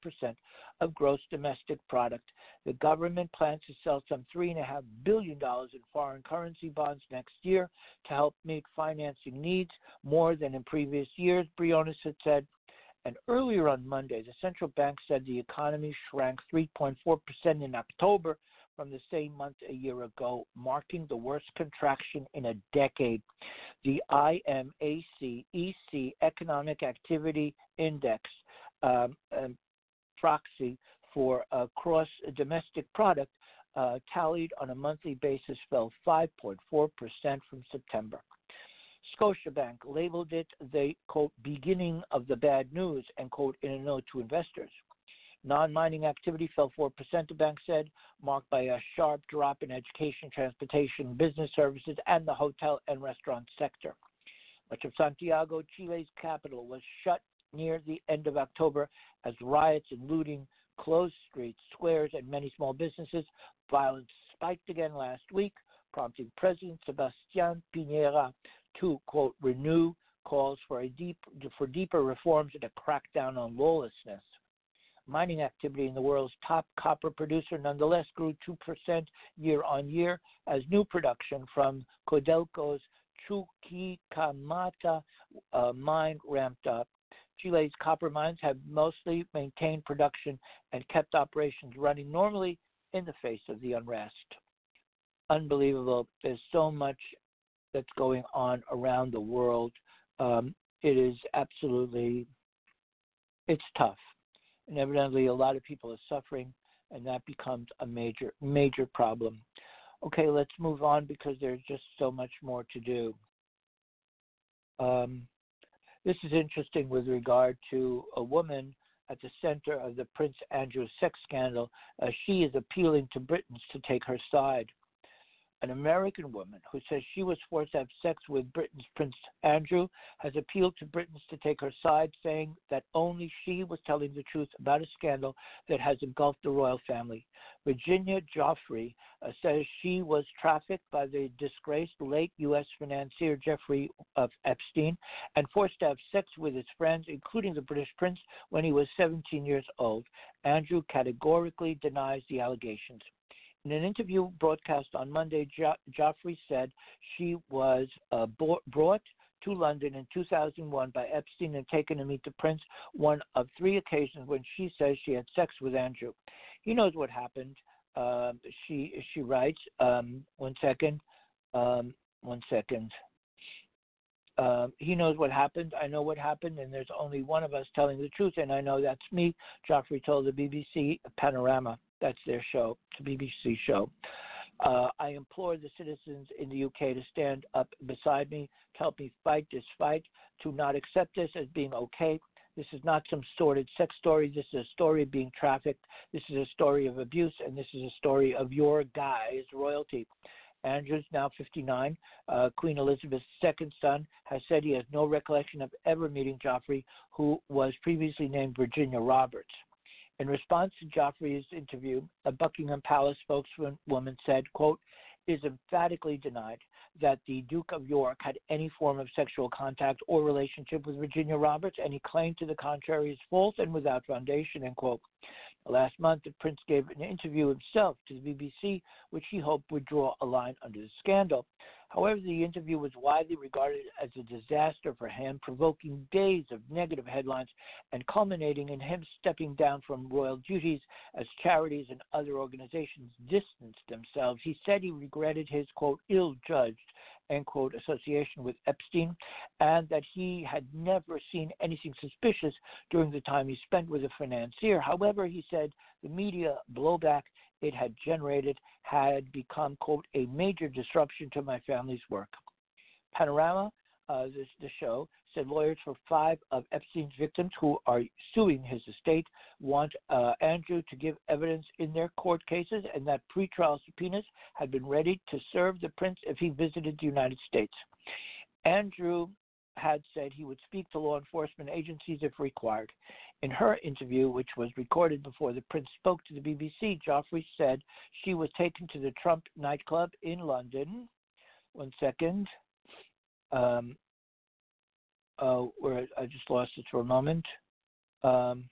of gross domestic product. The government plans to sell some $3.5 billion in foreign currency bonds next year to help meet financing needs, more than in previous years, Briones had said. And earlier on Monday, the central bank said the economy shrank 3.4% in October from the same month a year ago, marking the worst contraction in a decade. The IMAC EC Economic Activity Index, proxy for gross domestic product, tallied on a monthly basis, fell 5.4% from September. Scotiabank labeled it the, quote, beginning of the bad news, and, quote, in a note to investors. Non-mining activity fell 4%, the bank said, marked by a sharp drop in education, transportation, business services, and the hotel and restaurant sector. Much of Santiago, Chile's capital, was shut near the end of October as riots and looting closed streets, squares, and many small businesses. Violence spiked again last week, prompting President Sebastián Piñera to, quote, renew calls for deeper reforms and a crackdown on lawlessness. Mining activity in the world's top copper producer nonetheless grew 2% year on year as new production from Codelco's Chuquicamata mine ramped up. Chile's copper mines have mostly maintained production and kept operations running normally in the face of the unrest. Unbelievable. There's so much that's going on around the world. It is absolutely, it's tough. And evidently a lot of people are suffering, and that becomes a major, major problem. Okay, let's move on because there's just so much more to do. This is interesting with regard to a woman at the center of the Prince Andrew sex scandal. She is appealing to Britons to take her side. An American woman who says she was forced to have sex with Britain's Prince Andrew has appealed to Britons to take her side, saying that only she was telling the truth about a scandal that has engulfed the royal family. Virginia Joffrey says she was trafficked by the disgraced late U.S. financier Jeffrey Epstein and forced to have sex with his friends, including the British prince, when he was 17 years old. Andrew categorically denies the allegations. In an interview broadcast on Monday, Joffrey said she was brought to London in 2001 by Epstein and taken to meet the prince, one of 3 occasions when she says she had sex with Andrew. He knows what happened. She writes, one second. He knows what happened. I know what happened, and there's only one of us telling the truth, and I know that's me, Joffrey told the BBC Panorama. That's their show, it's a BBC show. I implore the citizens in the UK to stand up beside me, to help me fight this fight, to not accept this as being okay. This is not some sordid sex story. This is a story of being trafficked. This is a story of abuse, and this is a story of your guys' royalty. Andrew's now 59. Queen Elizabeth's second son has said he has no recollection of ever meeting Joffrey, who was previously named Virginia Roberts. In response to Joffrey's interview, a Buckingham Palace spokeswoman said, quote, "is emphatically denied that the Duke of York had any form of sexual contact or relationship with Virginia Roberts. Any claim to the contrary is false and without foundation," end quote. Last month, the prince gave an interview himself to the BBC, which he hoped would draw a line under the scandal. However, the interview was widely regarded as a disaster for him, provoking days of negative headlines and culminating in him stepping down from royal duties as charities and other organizations distanced themselves. He said he regretted his, quote, ill-judged, end quote, association with Epstein, and that he had never seen anything suspicious during the time he spent with a financier. However, he said the media blowback it had generated had become, quote, a major disruption to my family's work. Panorama, the show, said lawyers for 5 of Epstein's victims who are suing his estate want Andrew to give evidence in their court cases, and that pretrial subpoenas had been ready to serve the prince if he visited the United States. Andrew had said he would speak to law enforcement agencies if required. In her interview, which was recorded before the prince spoke to the BBC, Joffrey said she was taken to the Trump nightclub in London. One second. Where I just lost it for a moment. One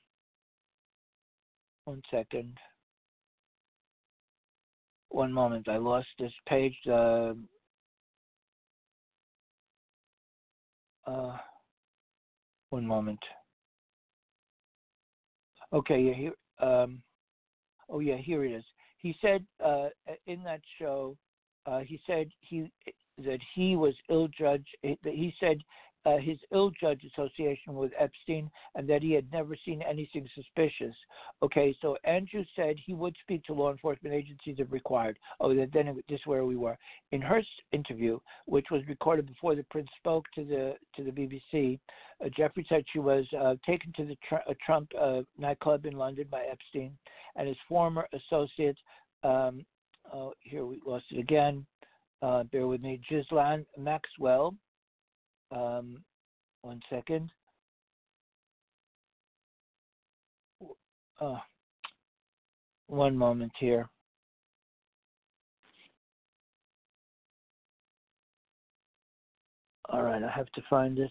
second. One moment. I lost this page. One moment. Okay, yeah, here. Here it is. He said in that show, he said that he was ill-judged. That he said his ill-judged association with Epstein, and that he had never seen anything suspicious. Okay, so Andrew said he would speak to law enforcement agencies if required. This is where we were. In her interview, which was recorded before the prince spoke to the BBC, Jeffrey said she was taken to the Trump nightclub in London by Epstein and his former associates. Here we lost it again. Bear with me. Ghislaine Maxwell. One second. One moment here. All right, I have to find this.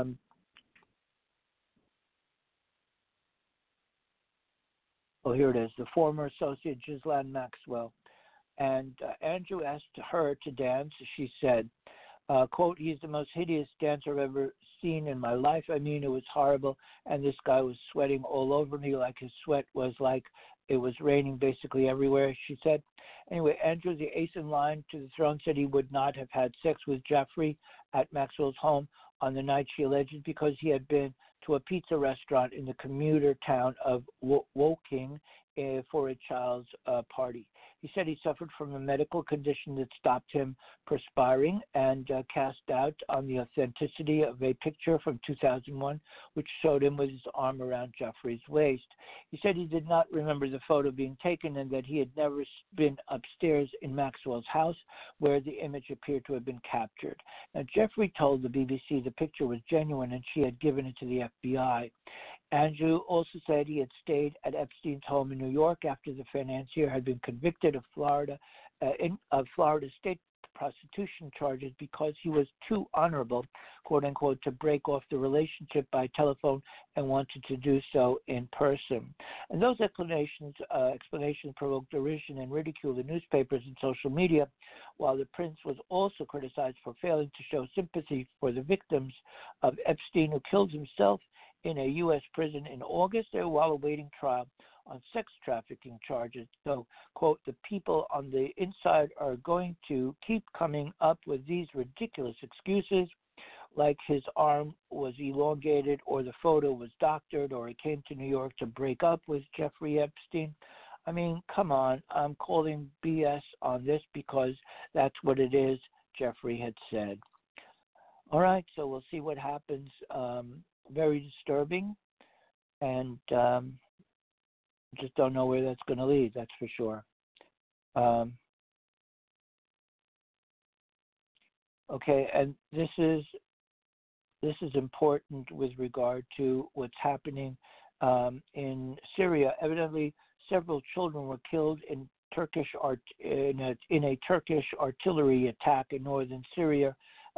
Here it is. The former associate Ghislaine Maxwell. And Andrew asked her to dance. She said, quote, "He's the most hideous dancer I've ever seen in my life. I mean, it was horrible. And this guy was sweating all over me, like his sweat was like it was raining basically everywhere," she said. Anyway, Andrew, the ace in line to the throne, said he would not have had sex with Joffrey at Maxwell's home on the night she alleged because he had been to a pizza restaurant in the commuter town of Woking for a child's party. He said he suffered from a medical condition that stopped him perspiring and cast doubt on the authenticity of a picture from 2001, which showed him with his arm around Joffrey's waist. He said he did not remember the photo being taken and that he had never been upstairs in Maxwell's house where the image appeared to have been captured. Now, Jeffrey told the BBC the picture was genuine and she had given it to the FBI. Andrew also said he had stayed at Epstein's home in New York after the financier had been convicted of Florida State prostitution charges because he was too honorable, quote unquote, to break off the relationship by telephone and wanted to do so in person. And those explanations provoked derision and ridicule in newspapers and social media, while the prince was also criticized for failing to show sympathy for the victims of Epstein, who killed himself in a U.S. prison in August while awaiting trial on sex trafficking charges. So, quote, the people on the inside are going to keep coming up with these ridiculous excuses, like his arm was elongated or the photo was doctored or he came to New York to break up with Jeffrey Epstein. I mean, come on, I'm calling BS on this because that's what it is, Jeffrey had said. All right, so we'll see what happens. Very disturbing, and just don't know where that's going to lead, that's for sure. Okay, and this is important with regard to what's happening in Syria. Evidently, several children were killed in a Turkish artillery attack in northern Syria.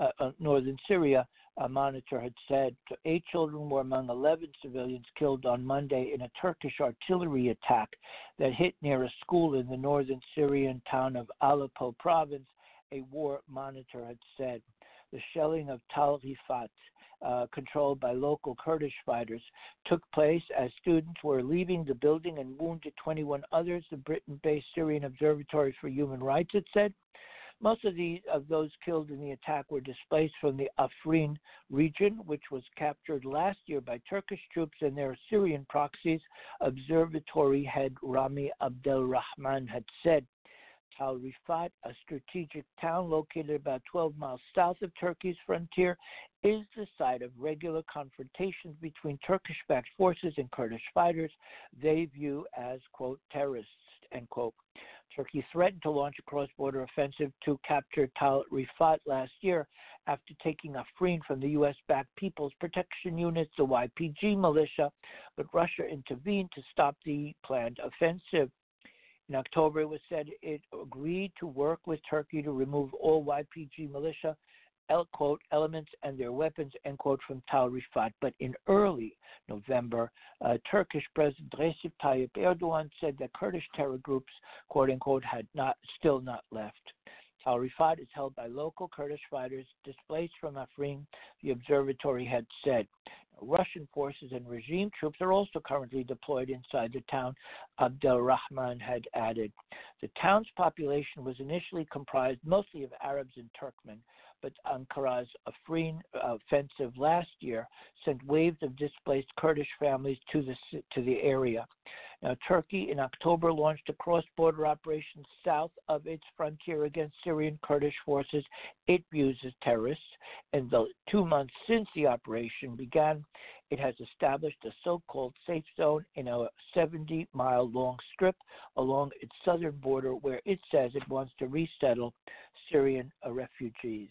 A monitor had said 8 children were among 11 civilians killed on Monday in a Turkish artillery attack that hit near a school in the northern Syrian town of Aleppo province, a war monitor had said. The shelling of Tal Rifat, controlled by local Kurdish fighters, took place as students were leaving the building and wounded 21 others, the Britain-based Syrian Observatory for Human Rights had said. Most of those killed in the attack were displaced from the Afrin region, which was captured last year by Turkish troops and their Syrian proxies, Observatory head Rami Abdelrahman had said. Tal Rifat, a strategic town located about 12 miles south of Turkey's frontier, is the site of regular confrontations between Turkish-backed forces and Kurdish fighters they view as, quote, terrorists, end quote. Turkey threatened to launch a cross-border offensive to capture Tal Rifat last year after taking Afrin from the U.S.-backed People's Protection Units, the YPG militia, but Russia intervened to stop the planned offensive. In October, it was said it agreed to work with Turkey to remove all YPG militia, quote, elements and their weapons, end quote, from Tal Rifat. But in early November, Turkish President Recep Tayyip Erdogan said that Kurdish terror groups, quote unquote, had still not left. Tal Rifat is held by local Kurdish fighters displaced from Afrin, the observatory had said. Russian forces and regime troops are also currently deployed inside the town, Abdelrahman had added. The town's population was initially comprised mostly of Arabs and Turkmen, but Ankara's Afrin offensive last year sent waves of displaced Kurdish families to the area. Now, Turkey in October launched a cross-border operation south of its frontier against Syrian Kurdish forces it views as terrorists. In the 2 months since the operation began, it has established a so-called safe zone in a 70-mile-long strip along its southern border where it says it wants to resettle Syrian refugees.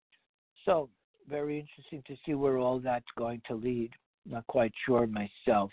So, very interesting to see where all that's going to lead. Not quite sure myself.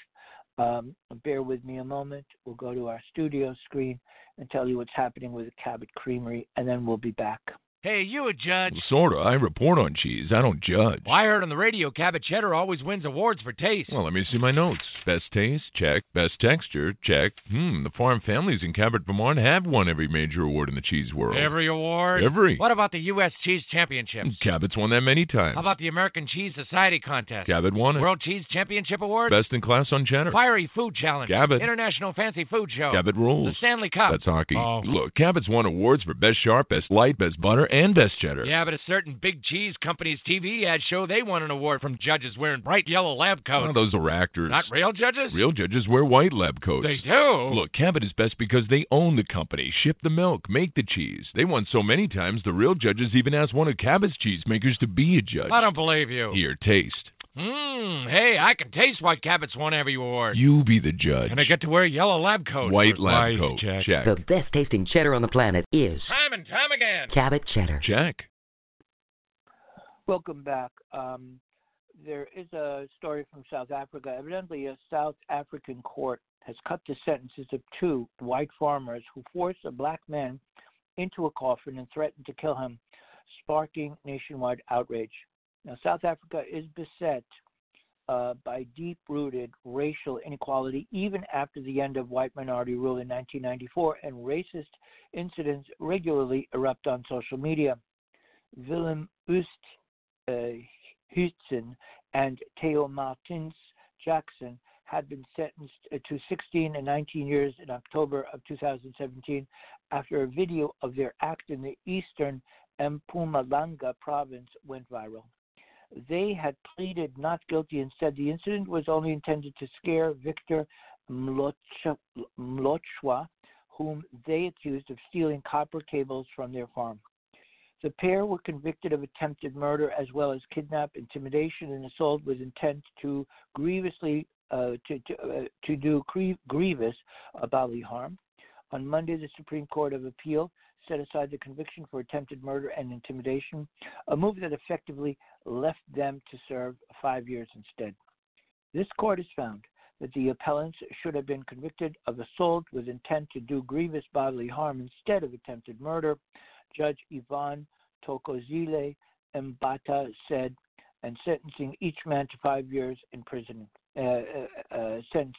Bear with me a moment. We'll go to our studio screen and tell you what's happening with the Cabot Creamery, and then we'll be back. Hey, you a judge? Sorta. I report on cheese. I don't judge. Well, I heard on the radio Cabot Cheddar always wins awards for taste. Well, let me see my notes. Best taste? Check. Best texture? Check. The farm families in Cabot, Vermont have won every major award in the cheese world. Every award? Every. What about the U.S. Cheese Championships? Cabot's won that many times. How about the American Cheese Society Contest? Cabot won it. World Cheese Championship Award? Best in class on cheddar. Fiery Food Challenge? Cabot. International Fancy Food Show? Cabot rules. The Stanley Cup? That's hockey. Oh. Look, Cabot's won awards for best sharp, best light, best butter, and best cheddar. Yeah, but a certain big cheese company's TV ad show they won an award from judges wearing bright yellow lab coats. Oh, those are actors. Not real judges? Real judges wear white lab coats. They do? Look, Cabot is best because they own the company, ship the milk, make the cheese. They won so many times, the real judges even asked one of Cabot's cheesemakers to be a judge. I don't believe you. Here, taste. Hey, I can taste why Cabot's won every award. You be the judge. And I get to wear yellow lab coat. White lab coat. Check. The best tasting cheddar on the planet is Time and time again. Cabot Cheddar. Check. Welcome back. There is a story from South Africa. Evidently, a South African court has cut the sentences of 2 white farmers who forced a black man into a coffin and threatened to kill him, sparking nationwide outrage. Now, South Africa is beset by deep-rooted racial inequality even after the end of white minority rule in 1994, and racist incidents regularly erupt on social media. Willem Hutsen and Theo Martins Jackson had been sentenced to 16 and 19 years in October of 2017 after a video of their act in the eastern Mpumalanga province went viral. They had pleaded not guilty and said the incident was only intended to scare Victor Mlotshwa, whom they accused of stealing copper cables from their farm. The pair were convicted of attempted murder as well as kidnap, intimidation, and assault with intent to grievously do grievous bodily harm. On Monday, the Supreme Court of Appeal set aside the conviction for attempted murder and intimidation, a move that effectively left them to serve 5 years instead. This court has found that the appellants should have been convicted of assault with intent to do grievous bodily harm instead of attempted murder, Judge Ivan Thokozile Mbata said, and sentencing each man to 5 years in prison. I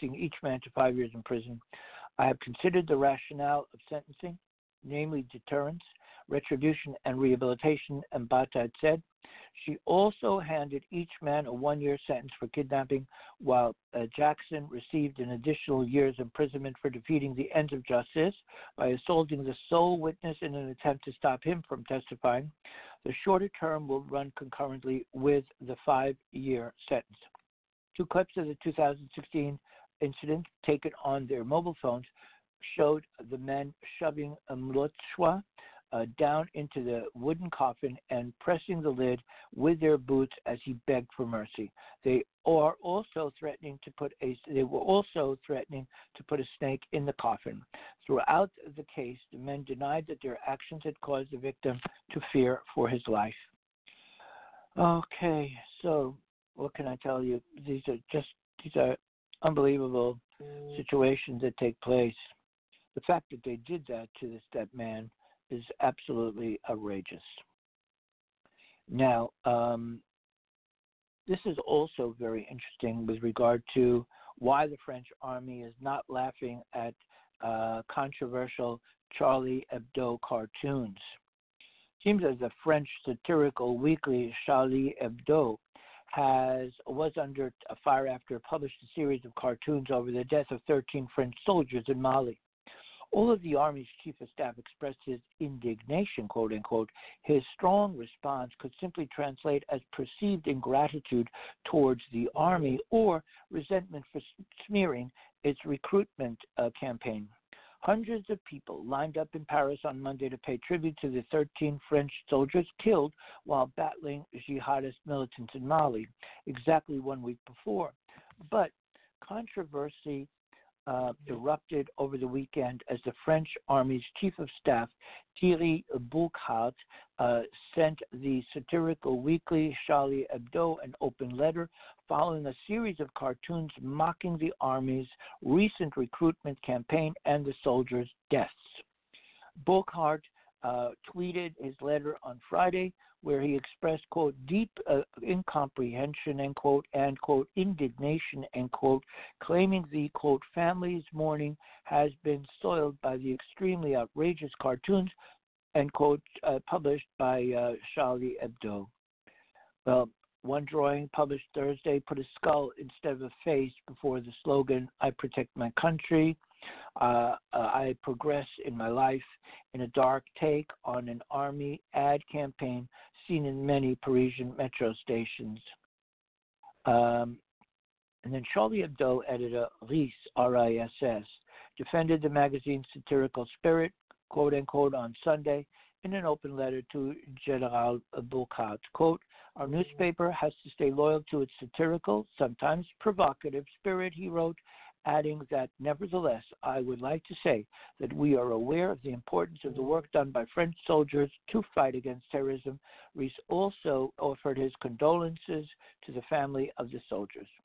have considered the rationale of sentencing, namely deterrence, retribution, and rehabilitation, Mbata had said. She also handed each man a 1-year sentence for kidnapping, while Jackson received an additional year's imprisonment for defeating the ends of justice by assaulting the sole witness in an attempt to stop him from testifying. The shorter term will run concurrently with the 5-year sentence. 2 clips of the 2016 incident taken on their mobile phones showed the men shoving Mlotshwa down into the wooden coffin and pressing the lid with their boots as he begged for mercy. They were also threatening to put a snake in the coffin. Throughout the case, the men denied that their actions had caused the victim to fear for his life. Okay, so what can I tell you? These are unbelievable situations that take place. The fact that they did that to that man is absolutely outrageous. Now, this is also very interesting with regard to why the French army is not laughing at controversial Charlie Hebdo cartoons. It seems as the French satirical weekly Charlie Hebdo was under fire after it published a series of cartoons over the death of 13 French soldiers in Mali. All of the Army's chief of staff expressed his indignation, quote unquote. His strong response could simply translate as perceived ingratitude towards the Army or resentment for smearing its recruitment campaign. Hundreds of people lined up in Paris on Monday to pay tribute to the 13 French soldiers killed while battling jihadist militants in Mali, exactly 1 week before. But controversy erupted over the weekend as the French Army's Chief of Staff, Thierry Burkhardt, sent the satirical weekly Charlie Hebdo an open letter following a series of cartoons mocking the Army's recent recruitment campaign and the soldiers' deaths. Burkhardt tweeted his letter on Friday, where he expressed, quote, deep incomprehension, end quote, and, quote, indignation, end quote, claiming the, quote, family's mourning has been soiled by the extremely outrageous cartoons, end quote, published by Charlie Hebdo. Well, one drawing published Thursday put a skull instead of a face before the slogan, I protect my country. I progress in my life, in a dark take on an army ad campaign seen in many Parisian metro stations. And then Charlie Hebdo editor Riss, R-I-S-S, defended the magazine's satirical spirit, quote unquote, on Sunday in an open letter to General Burkhardt. Quote, our newspaper has to stay loyal to its satirical, sometimes provocative spirit, he wrote, adding that, nevertheless, I would like to say that we are aware of the importance of the work done by French soldiers to fight against terrorism. Riss also offered his condolences to the family of the soldiers.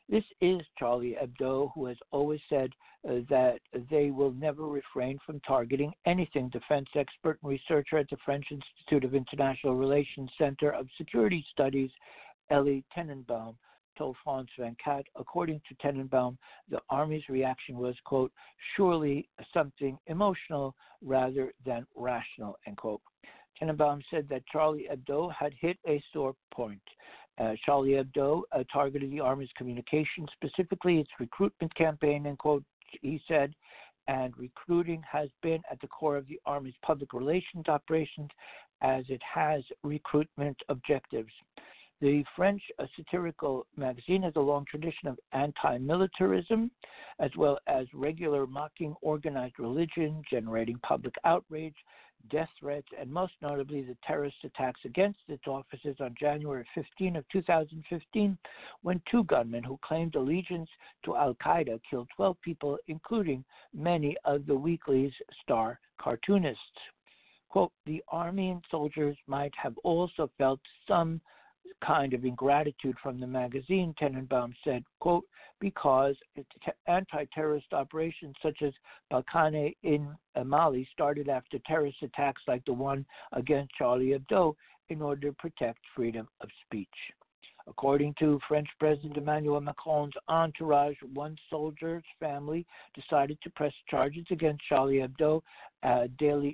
This is Charlie Hebdo, who has always said that they will never refrain from targeting anything. Defense expert and researcher at the French Institute of International Relations Center of Security Studies, Elie Tenenbaum, told France 24. According to Tenenbaum, the Army's reaction was, quote, surely something emotional rather than rational, end quote. Tenenbaum said that Charlie Hebdo had hit a sore point. Charlie Hebdo targeted the Army's communication, specifically its recruitment campaign, end quote, he said, and recruiting has been at the core of the Army's public relations operations as it has recruitment objectives. The French satirical magazine has a long tradition of anti-militarism, as well as regular mocking organized religion, generating public outrage, death threats, and most notably the terrorist attacks against its officers on January 15 of 2015, when two gunmen who claimed allegiance to Al-Qaeda killed 12 people, including many of the weekly's star cartoonists. Quote, the Army and soldiers might have also felt some kind of ingratitude from the magazine, Tenenbaum said, quote, because anti-terrorist operations such as Barkhane in Mali started after terrorist attacks like the one against Charlie Hebdo in order to protect freedom of speech. According to French President Emmanuel Macron's entourage, one soldier's family decided to press charges against Charlie Hebdo. The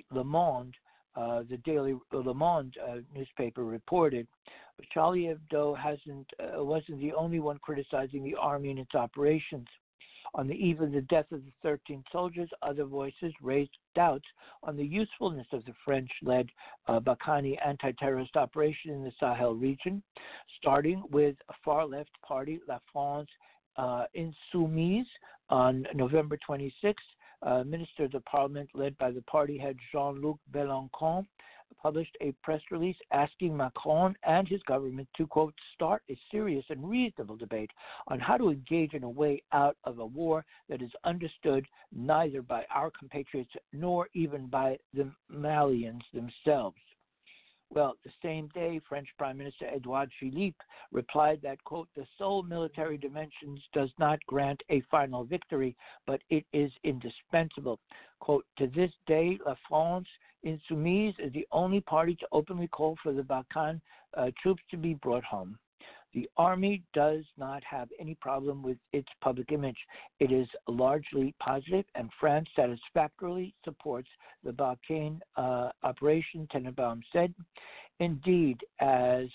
Daily Le Monde newspaper reported. But Charlie Hebdo wasn't the only one criticizing the Army and its operations. On the eve of the death of the 13 soldiers, other voices raised doubts on the usefulness of the French-led Barkhane anti-terrorist operation in the Sahel region, starting with a far-left party, La France Insoumise, on November 26th. Ministers of Parliament led by the party head Jean-Luc Mélenchon published a press release asking Macron and his government to, quote, start a serious and reasonable debate on how to engage in a way out of a war that is understood neither by our compatriots nor even by the Malians themselves. Well, the same day, French Prime Minister Édouard Philippe replied that, quote, the sole military dimensions does not grant a final victory, but it is indispensable. Quote, to this day, La France Insoumise is the only party to openly call for the Barkhane troops to be brought home. The Army does not have any problem with its public image. It is largely positive, and France satisfactorily supports the Barkhane operation, Tenenbaum said. Indeed, as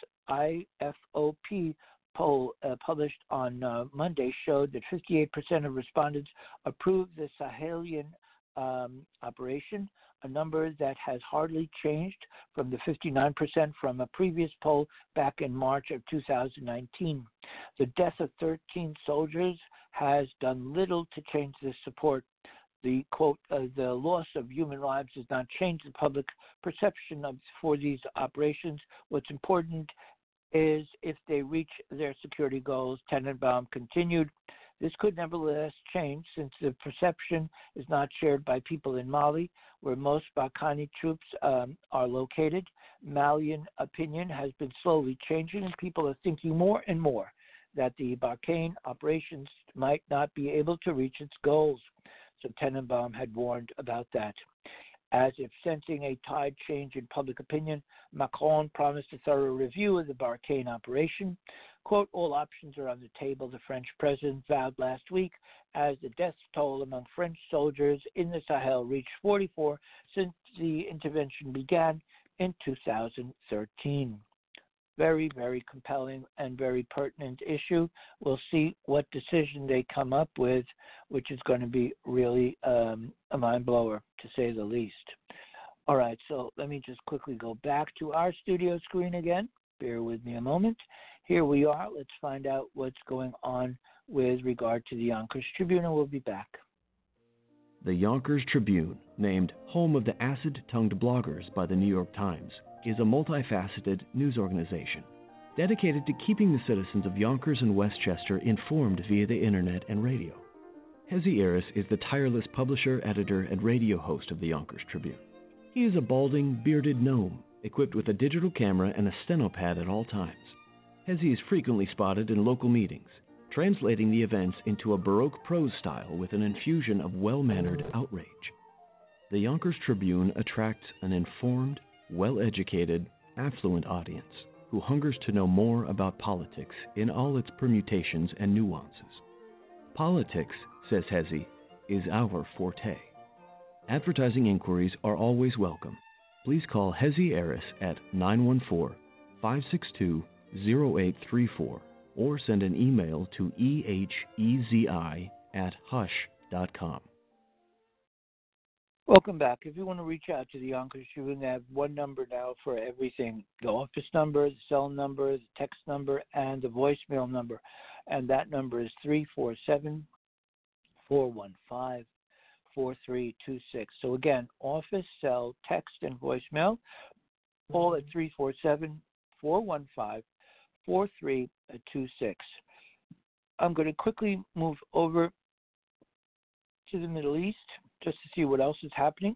IFOP poll published on Monday showed that 58% of respondents approved the Sahelian operation, a number that has hardly changed from the 59% from a previous poll back in March of 2019. The death of 13 soldiers has done little to change this support. The quote, the loss of human lives does not change the public perception for these operations. What's important is if they reach their security goals, Tenenbaum continued. This could nevertheless change since the perception is not shared by people in Mali, where most Barkhane troops are located. Malian opinion has been slowly changing, and people are thinking more and more that the Barkhane operations might not be able to reach its goals. So Tenenbaum had warned about that. As if sensing a tide change in public opinion, Macron promised a thorough review of the Barkhane operation. Quote, all options are on the table, the French president vowed last week, as the death toll among French soldiers in the Sahel reached 44 since the intervention began in 2013. Very, very compelling and very pertinent issue. We'll see what decision they come up with, which is going to be really a mind blower, to say the least. All right, so let me just quickly go back to our studio screen again. Bear with me a moment. Here we are. Let's find out what's going on with regard to the Yonkers Tribune, and we'll be back. The Yonkers Tribune, named home of the acid-tongued bloggers by the New York Times, is a multifaceted news organization dedicated to keeping the citizens of Yonkers and Westchester informed via the internet and radio. Hezi Eris is the tireless publisher, editor, and radio host of the Yonkers Tribune. He is a balding, bearded gnome equipped with a digital camera and a steno pad at all times. Hezi is frequently spotted in local meetings, translating the events into a Baroque prose style with an infusion of well-mannered outrage. The Yonkers Tribune attracts an informed, well-educated, affluent audience who hungers to know more about politics in all its permutations and nuances. Politics, says Hezi, is our forte. Advertising inquiries are always welcome. Please call Hezi Eris at 914-562-0834 or send an email to ehezi@hush.com. Welcome back. If you want to reach out to the Yonkers Tribune, they have one number now for everything: the office number, the cell number, the text number, and the voicemail number. And that number is 347-415-4326. So again, office, cell, text, and voicemail, all at 347-415-4326. I'm going to quickly move over to the Middle East just to see what else is happening.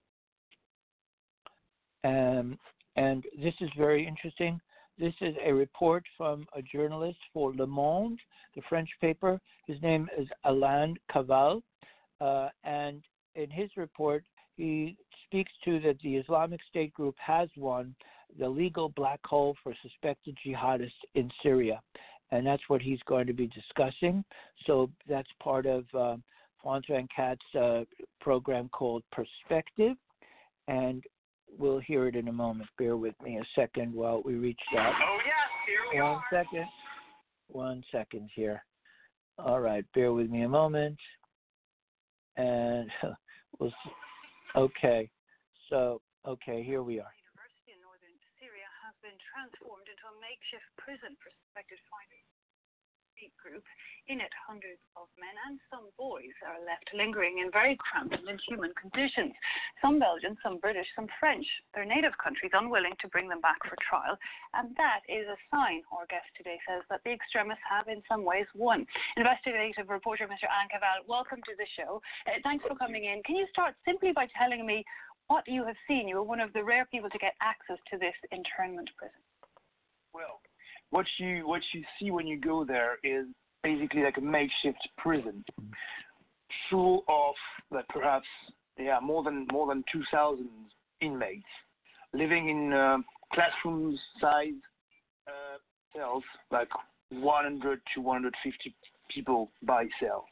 And this is very interesting. This is a report from a journalist for Le Monde, the French paper. His name is Alain Caval. And in his report, he speaks to that the Islamic State group has won the legal black hole for suspected jihadists in Syria. And that's what he's going to be discussing. So that's part of Francois and Kat's program called Perspective. And we'll hear it in a moment. Bear with me a second while we reach that. Oh, yes, here we are. 1 second here. All right, bear with me a moment. And we'll see. Okay, so, here we are. University in northern Syria has been transformed into a makeshift prison for suspected fighters. Group. In it, hundreds of men and some boys are left lingering in very cramped and inhuman conditions. Some Belgian, some British, some French. Their native countries unwilling to bring them back for trial. And that is a sign, our guest today says, that the extremists have in some ways won. Investigative reporter Mr. Alain Caval, welcome to the show. Thanks for coming in. Can you start simply by telling me what you have seen? You are one of the rare people to get access to this internment prison. Well, what you see when you go there is basically like a makeshift prison, full of perhaps more than 2,000 inmates living in classroom-sized cells, like 100 to 150 people by cell.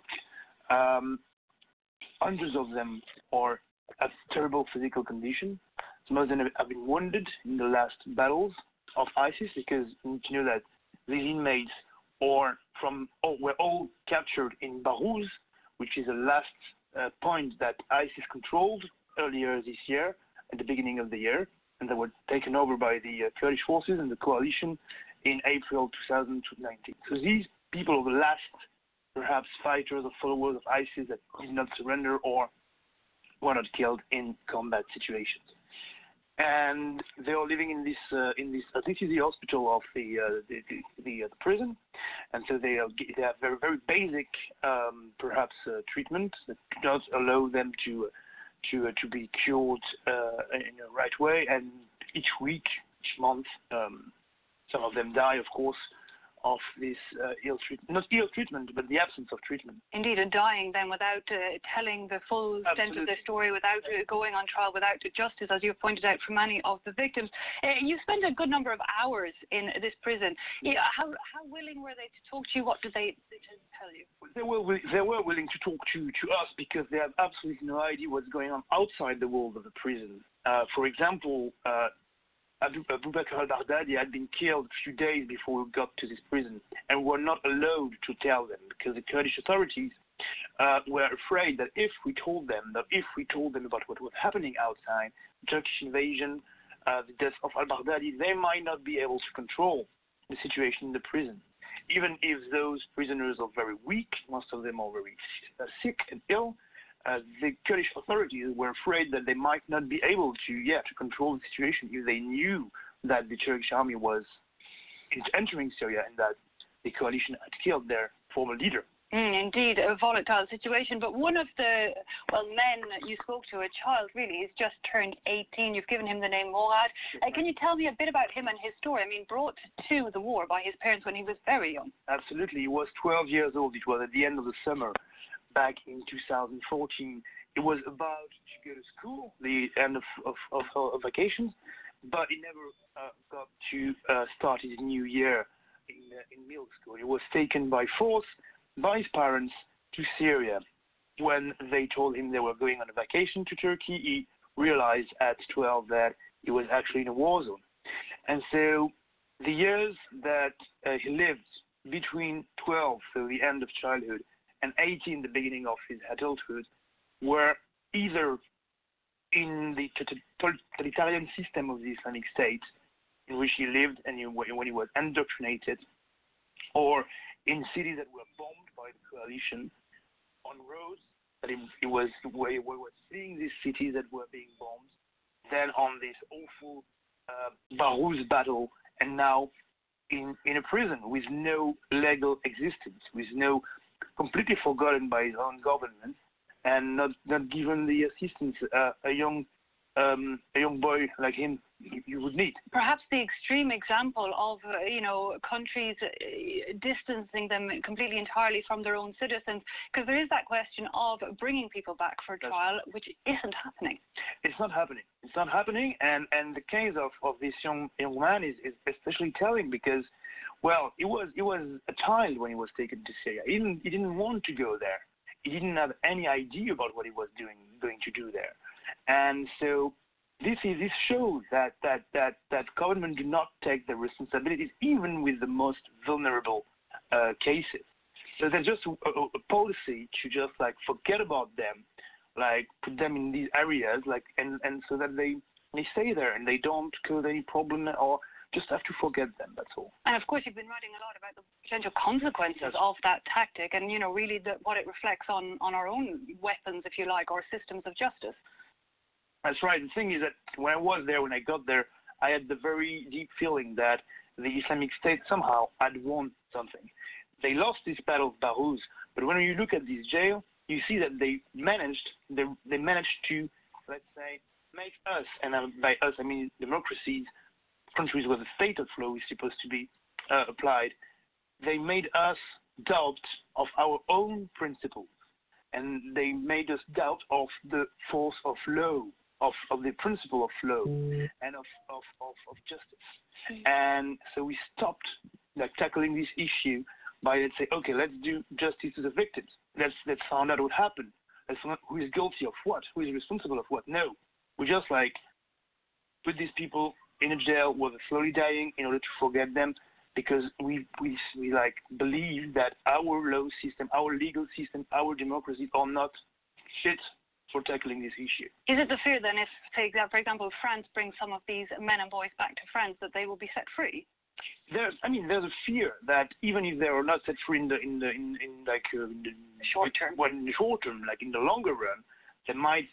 Hundreds of them are at terrible physical condition. Some of them have been wounded in the last battles of ISIS, because you need to know that these inmates were all captured in Barouz, which is the last point that ISIS controlled earlier this year, at the beginning of the year, and they were taken over by the Kurdish forces and the coalition in April 2019. So these people are the last, perhaps, fighters or followers of ISIS that did not surrender or were not killed in combat situations. And they are living in this. This is the hospital of the prison, and so they have very, very basic, perhaps, treatment that does allow them to be cured in the right way. And each week, each month, some of them die, of course, of this not ill treatment, but the absence of treatment. Indeed, and dying then without telling the full extent of their story, without going on trial, without justice, as you've pointed out, for many of the victims. You spent a good number of hours in this prison. How willing were they to talk to you? What did they tell you? They were willing to talk to us because they have absolutely no idea what's going on outside the walls of the prison. For example, Abu Bakr al-Baghdadi had been killed a few days before we got to this prison, and were not allowed to tell them because the Kurdish authorities were afraid that if we told them about what was happening outside, the Turkish invasion, the death of al-Baghdadi, they might not be able to control the situation in the prison. Even if those prisoners are very weak, most of them are very sick and ill, the Kurdish authorities were afraid that they might not be able to control the situation if they knew that the Turkish army was entering Syria and that the coalition had killed their former leader. Indeed, a volatile situation. But one of the, men you spoke to, a child really, he's just turned 18. You've given him the name Morad. Can you tell me a bit about him and his story? I mean, brought to the war by his parents when he was very young. Absolutely. He was 12 years old. It was at the end of the summer back in 2014. It was about to go to school, the end of vacations, but he never got to start his new year in middle school. He was taken by force by his parents to Syria. When they told him they were going on a vacation to Turkey, he realized at 12 that he was actually in a war zone. And so the years that he lived between 12, so the end of childhood, and 18, the beginning of his adulthood, were either in the totalitarian system of the Islamic State, in which he lived and when he was indoctrinated, or in cities that were bombed by the coalition, on roads that he was seeing these cities that were being bombed, then on this awful Barouz battle, and now in a prison with no legal existence, with no, completely forgotten by his own government, and not given the assistance a young boy like him you would need. Perhaps the extreme example of countries distancing them completely entirely from their own citizens, because there is that question of bringing people back for trial, which isn't happening. It's not happening. It's not happening, and the case of this young man is especially telling because, well, he was a child when he was taken to Syria. He didn't want to go there. He didn't have any idea about what he was going to do there, and so this shows that government do not take the responsibilities even with the most vulnerable cases. So there's just a policy to just like forget about them, like put them in these areas, like and so that they stay there and they don't cause any problem or just have to forget them, that's all. And of course, you've been writing a lot about the potential consequences of that tactic and, really what it reflects on our own weapons, if you like, or systems of justice. That's right. The thing is that when I got there, I had the very deep feeling that the Islamic State somehow had won something. They lost this battle of Barouz, but when you look at this jail, you see that they managed to, let's say, make us, and by us I mean democracies, countries where the state of law is supposed to be applied, they made us doubt of our own principles, and they made us doubt of the force of law, of the principle of law, and of justice. And so we stopped tackling this issue by, let's say, okay, let's do justice to the victims. Let's find out what happened. Let's find out who is guilty of what, who is responsible of what. No, we just put these people in a jail where they're slowly dying in order to forget them, because we believe that our law system, our legal system, our democracy are not fit for tackling this issue. Is it the fear then, if, say, for example, France brings some of these men and boys back to France, that they will be set free? There's a fear that even if they are not set free in the short term, in the short term, like in the longer run, they might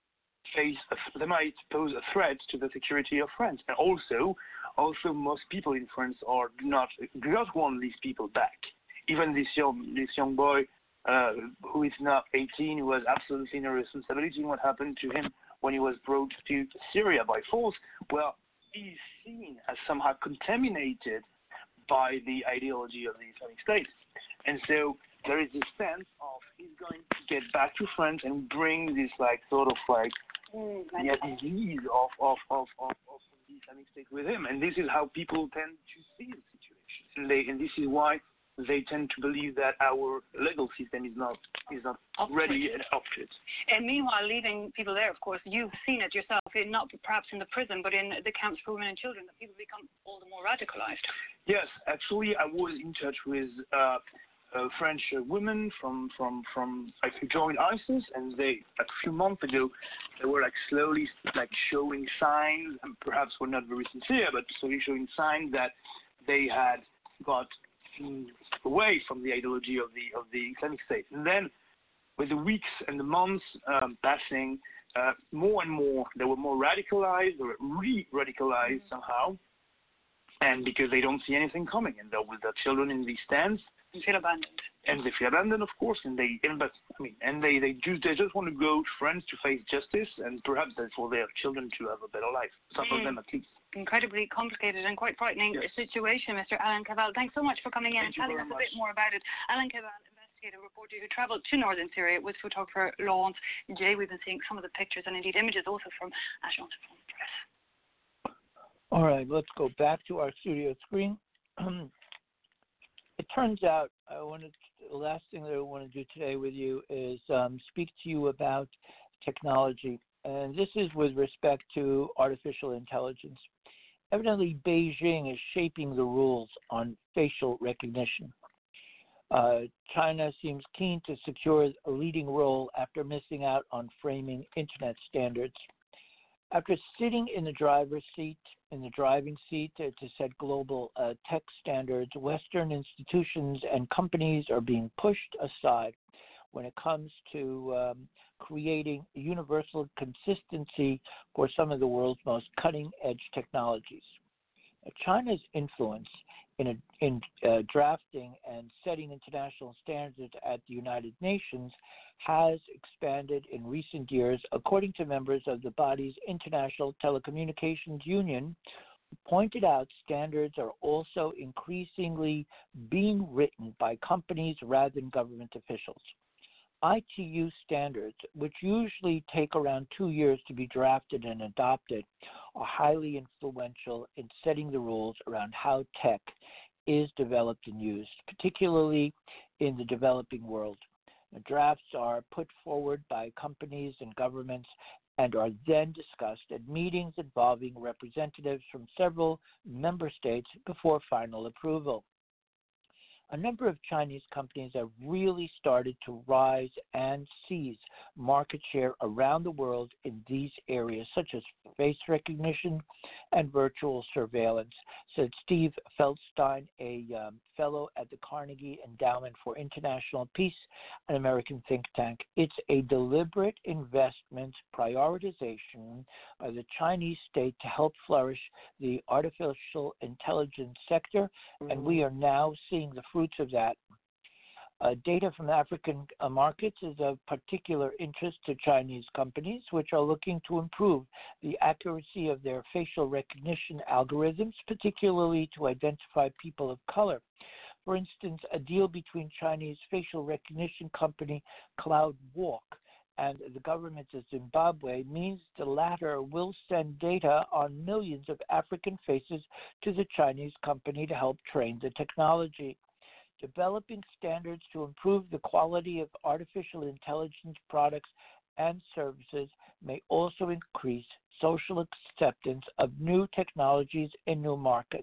pose a threat to the security of France. And also most people in France do not want these people back. Even this young boy who is now 18, who has absolutely no responsibility in what happened to him when he was brought to Syria by force. Well, he's seen as somehow contaminated by the ideology of the Islamic State. And so there is this sense of he's going to get back to France and bring this disease of the Islamic State with him. And this is how people tend to see the situation. And this is why they tend to believe that our legal system is not ready and up to it. And meanwhile, leaving people there, of course, you've seen it yourself, not perhaps in the prison, but in the camps for women and children, that people become all the more radicalized. Yes, actually, I was in touch with French women from who joined ISIS, and they, a few months ago, they were slowly showing signs, and perhaps were not very sincere, but slowly showing signs that they had got away from the ideology of the Islamic State. And then, with the weeks and the months passing, more and more they were more radicalized, or re-radicalized somehow, and because they don't see anything coming, and they're with their children in these stands, And feel abandoned. And they feel abandoned, of course, and they just want to go to France to face justice, and perhaps that's for their children to have a better life. Some of them, at least. Incredibly complicated and quite frightening situation, Mr. Alain Cavall. Thanks so much for coming in and telling us a bit more about it. Alain Cavall, investigative reporter who travelled to northern Syria with photographer Laurence Jay. We've been seeing some of the pictures and indeed images also from Agence France-Presse. All right, let's go back to our studio screen. It turns out the last thing that I want to do today with you is speak to you about technology. And this is with respect to artificial intelligence. Evidently, Beijing is shaping the rules on facial recognition. China seems keen to secure a leading role after missing out on framing internet standards. After sitting in the driving seat to set global tech standards, Western institutions and companies are being pushed aside when it comes to creating universal consistency for some of the world's most cutting-edge technologies. China's influence in drafting and setting international standards at the United Nations has expanded in recent years, according to members of the body's International Telecommunications Union, who pointed out standards are also increasingly being written by companies rather than government officials. ITU standards, which usually take around 2 years to be drafted and adopted, are highly influential in setting the rules around how tech is developed and used, particularly in the developing world. The drafts are put forward by companies and governments and are then discussed at meetings involving representatives from several member states before final approval. A number of Chinese companies have really started to rise and seize market share around the world in these areas, such as face recognition and virtual surveillance, said Steve Feldstein, a fellow at the Carnegie Endowment for International Peace, an American think tank. It's a deliberate investment prioritization by the Chinese state to help flourish the artificial intelligence sector, and we are now seeing the fruits of that. Data from African markets is of particular interest to Chinese companies, which are looking to improve the accuracy of their facial recognition algorithms, particularly to identify people of color. For instance, a deal between Chinese facial recognition company CloudWalk and the government of Zimbabwe means the latter will send data on millions of African faces to the Chinese company to help train the technology. Developing standards to improve the quality of artificial intelligence products and services may also increase social acceptance of new technologies in new markets.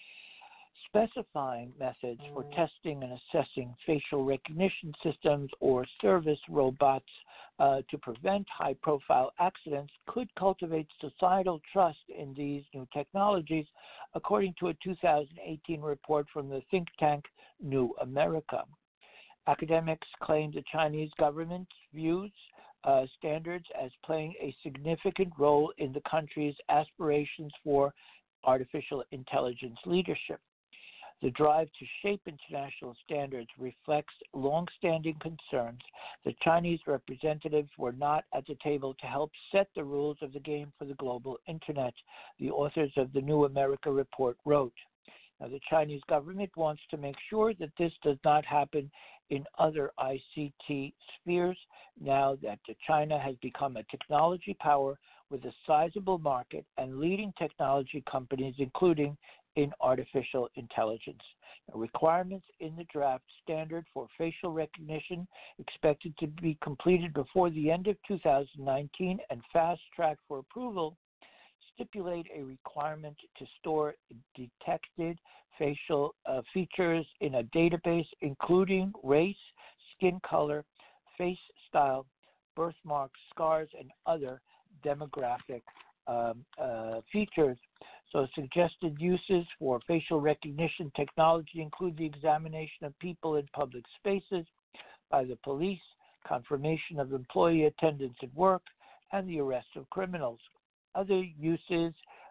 Specifying methods for testing and assessing facial recognition systems or service robots to prevent high-profile accidents could cultivate societal trust in these new technologies, according to a 2018 report from the think tank New America. Academics claim the Chinese government views standards as playing a significant role in the country's aspirations for artificial intelligence leadership. The drive to shape international standards reflects long-standing concerns that Chinese representatives were not at the table to help set the rules of the game for the global internet, the authors of the New America report wrote. Now, the Chinese government wants to make sure that this does not happen in other ICT spheres now that China has become a technology power with a sizable market and leading technology companies, including in artificial intelligence. Requirements in the draft standard for facial recognition expected to be completed before the end of 2019 and fast-tracked for approval stipulate a requirement to store detected facial features in a database including race, skin color, face style, birthmarks, scars, and other demographic features. So suggested uses for facial recognition technology include the examination of people in public spaces by the police, confirmation of employee attendance at work, and the arrest of criminals. Other uses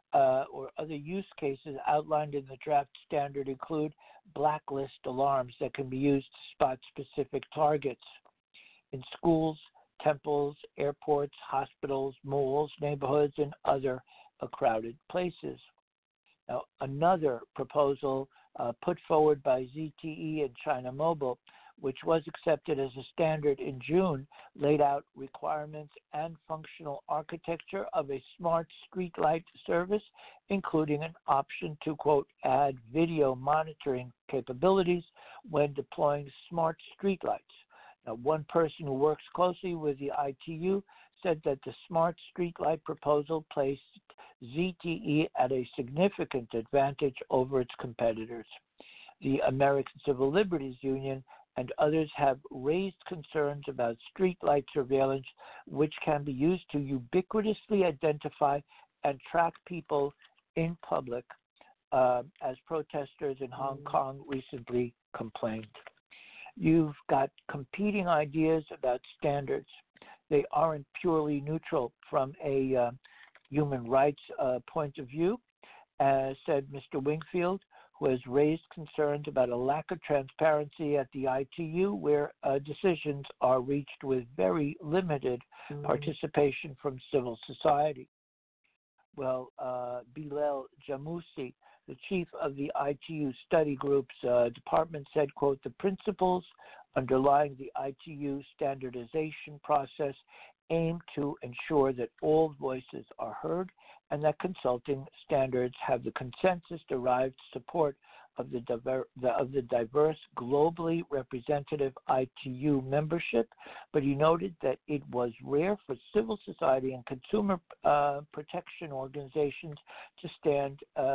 or other use cases outlined in the draft standard include blacklist alarms that can be used to spot specific targets in schools, temples, airports, hospitals, malls, neighborhoods, and other crowded places. Now, another proposal put forward by ZTE and China Mobile, which was accepted as a standard in June, laid out requirements and functional architecture of a smart streetlight service, including an option to, quote, add video monitoring capabilities when deploying smart streetlights. Now, one person who works closely with the ITU said that the smart streetlight proposal placed ZTE at a significant advantage over its competitors. The American Civil Liberties Union and others have raised concerns about streetlight surveillance, which can be used to ubiquitously identify and track people in public, as protesters in Hong Kong recently complained. You've got competing ideas about standards. They aren't purely neutral from a human rights point of view, said Mr. Wingfield, who has raised concerns about a lack of transparency at the ITU, where decisions are reached with very limited participation from civil society. Well, Bilal Jamousi, the chief of the ITU study group's department, said, quote, the principles underlying the ITU standardization process aim to ensure that all voices are heard and that consulting standards have the consensus-derived support of the diverse, globally representative ITU membership. But he noted that it was rare for civil society and consumer protection organizations to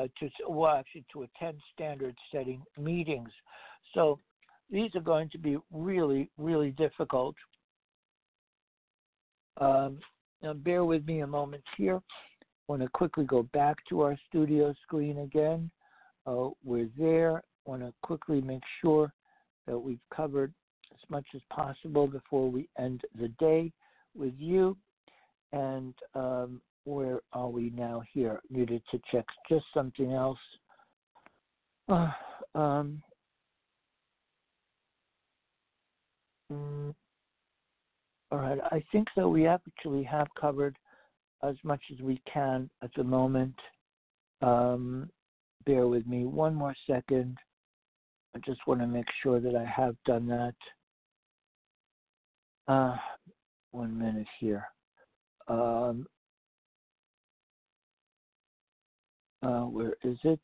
attend standard-setting meetings. So these are going to be really, really difficult. Now bear with me a moment here. I want to quickly go back to our studio screen again. We're there. I want to quickly make sure that we've covered as much as possible before we end the day with you. And where are we now here? Needed to check just something else. All right, I think that we actually have covered as much as we can at the moment. Bear with me one more second. I just want to make sure that I have done that. 1 minute here. Where is it?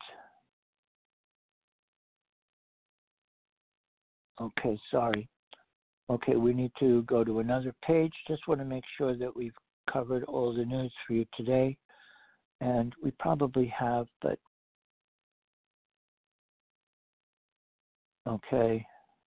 Okay, sorry. Okay, we need to go to another page. Just want to make sure that we've covered all the news for you today. And we probably have, but okay.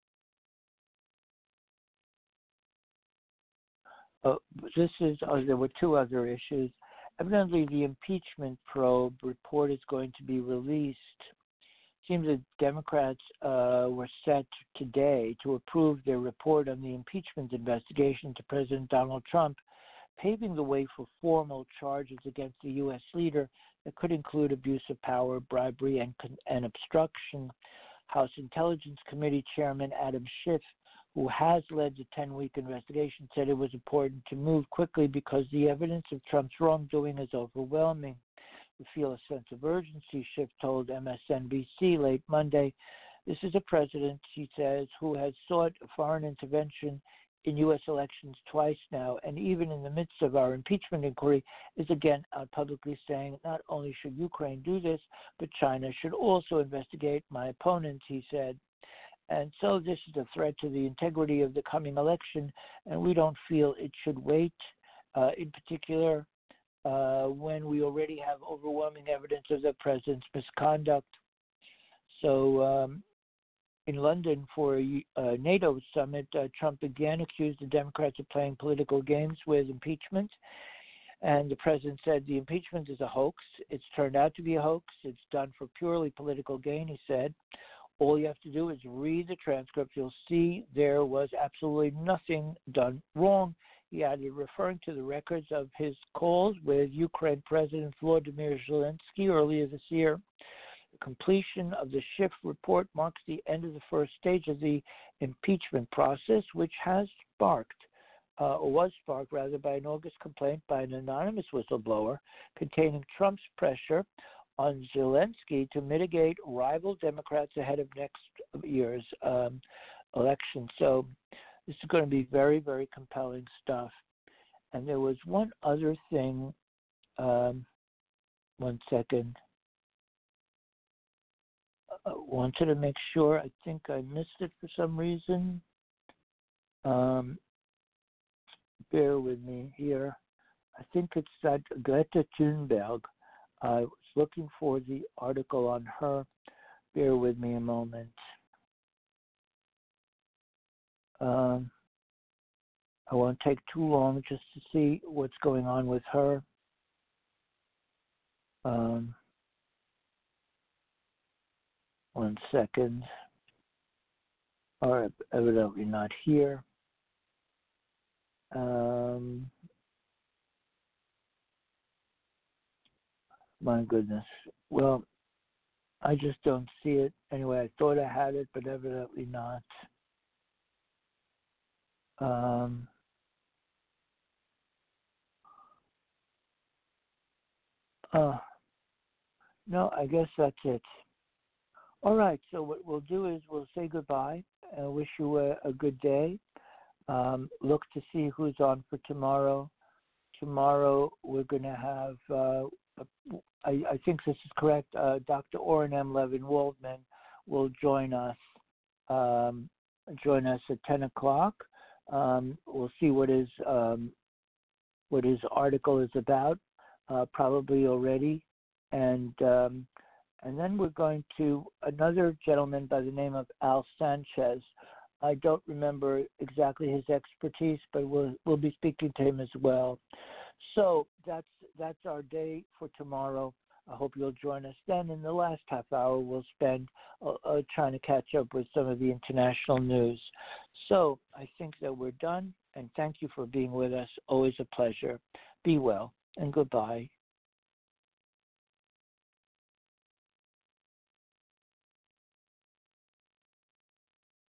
There were two other issues. Evidently, the impeachment probe report is going to be released. Seems that Democrats were set today to approve their report on the impeachment investigation to President Donald Trump, paving the way for formal charges against the U.S. leader that could include abuse of power, bribery, and obstruction. House Intelligence Committee Chairman Adam Schiff, who has led the 10-week investigation, said it was important to move quickly because the evidence of Trump's wrongdoing is overwhelming. We feel a sense of urgency, Schiff told MSNBC late Monday. This is a president, he says, who has sought foreign intervention in U.S. elections twice now, and even in the midst of our impeachment inquiry, is again out publicly saying not only should Ukraine do this, but China should also investigate my opponents, he said. And so this is a threat to the integrity of the coming election, and we don't feel it should wait, in particular when we already have overwhelming evidence of the president's misconduct. So in London for a NATO summit, Trump again accused the Democrats of playing political games with impeachment. And the president said the impeachment is a hoax. It's turned out to be a hoax. It's done for purely political gain, he said. All you have to do is read the transcript. You'll see there was absolutely nothing done wrong. He added, referring to the records of his calls with Ukraine President Volodymyr Zelensky earlier this year. The completion of the Schiff report marks the end of the first stage of the impeachment process, which was sparked by an August complaint by an anonymous whistleblower containing Trump's pressure on Zelensky to mitigate rival Democrats ahead of next year's election. So this is going to be very, very compelling stuff. And there was one other thing. 1 second. Wanted to make sure. I think I missed it for some reason. Bear with me here. I think it's that Greta Thunberg. I was looking for the article on her. Bear with me a moment. I won't take too long just to see what's going on with her. 1 second. All right, evidently not here. My goodness. Well, I just don't see it. Anyway, I thought I had it, but evidently not. No, I guess that's it. All right, so what we'll do is we'll say goodbye and wish you a good day. Look to see who's on for tomorrow. Tomorrow we're going to have, I think this is correct, Dr. Oren M. Levin-Waldman will join us at 10 o'clock. We'll see what his article is about, probably already. And then we're going to another gentleman by the name of Al Sanchez. I don't remember exactly his expertise, but we'll be speaking to him as well. So that's our day for tomorrow. I hope you'll join us then. In the last half hour, we'll spend trying to catch up with some of the international news. So I think that we're done, and thank you for being with us. Always a pleasure. Be well, and goodbye.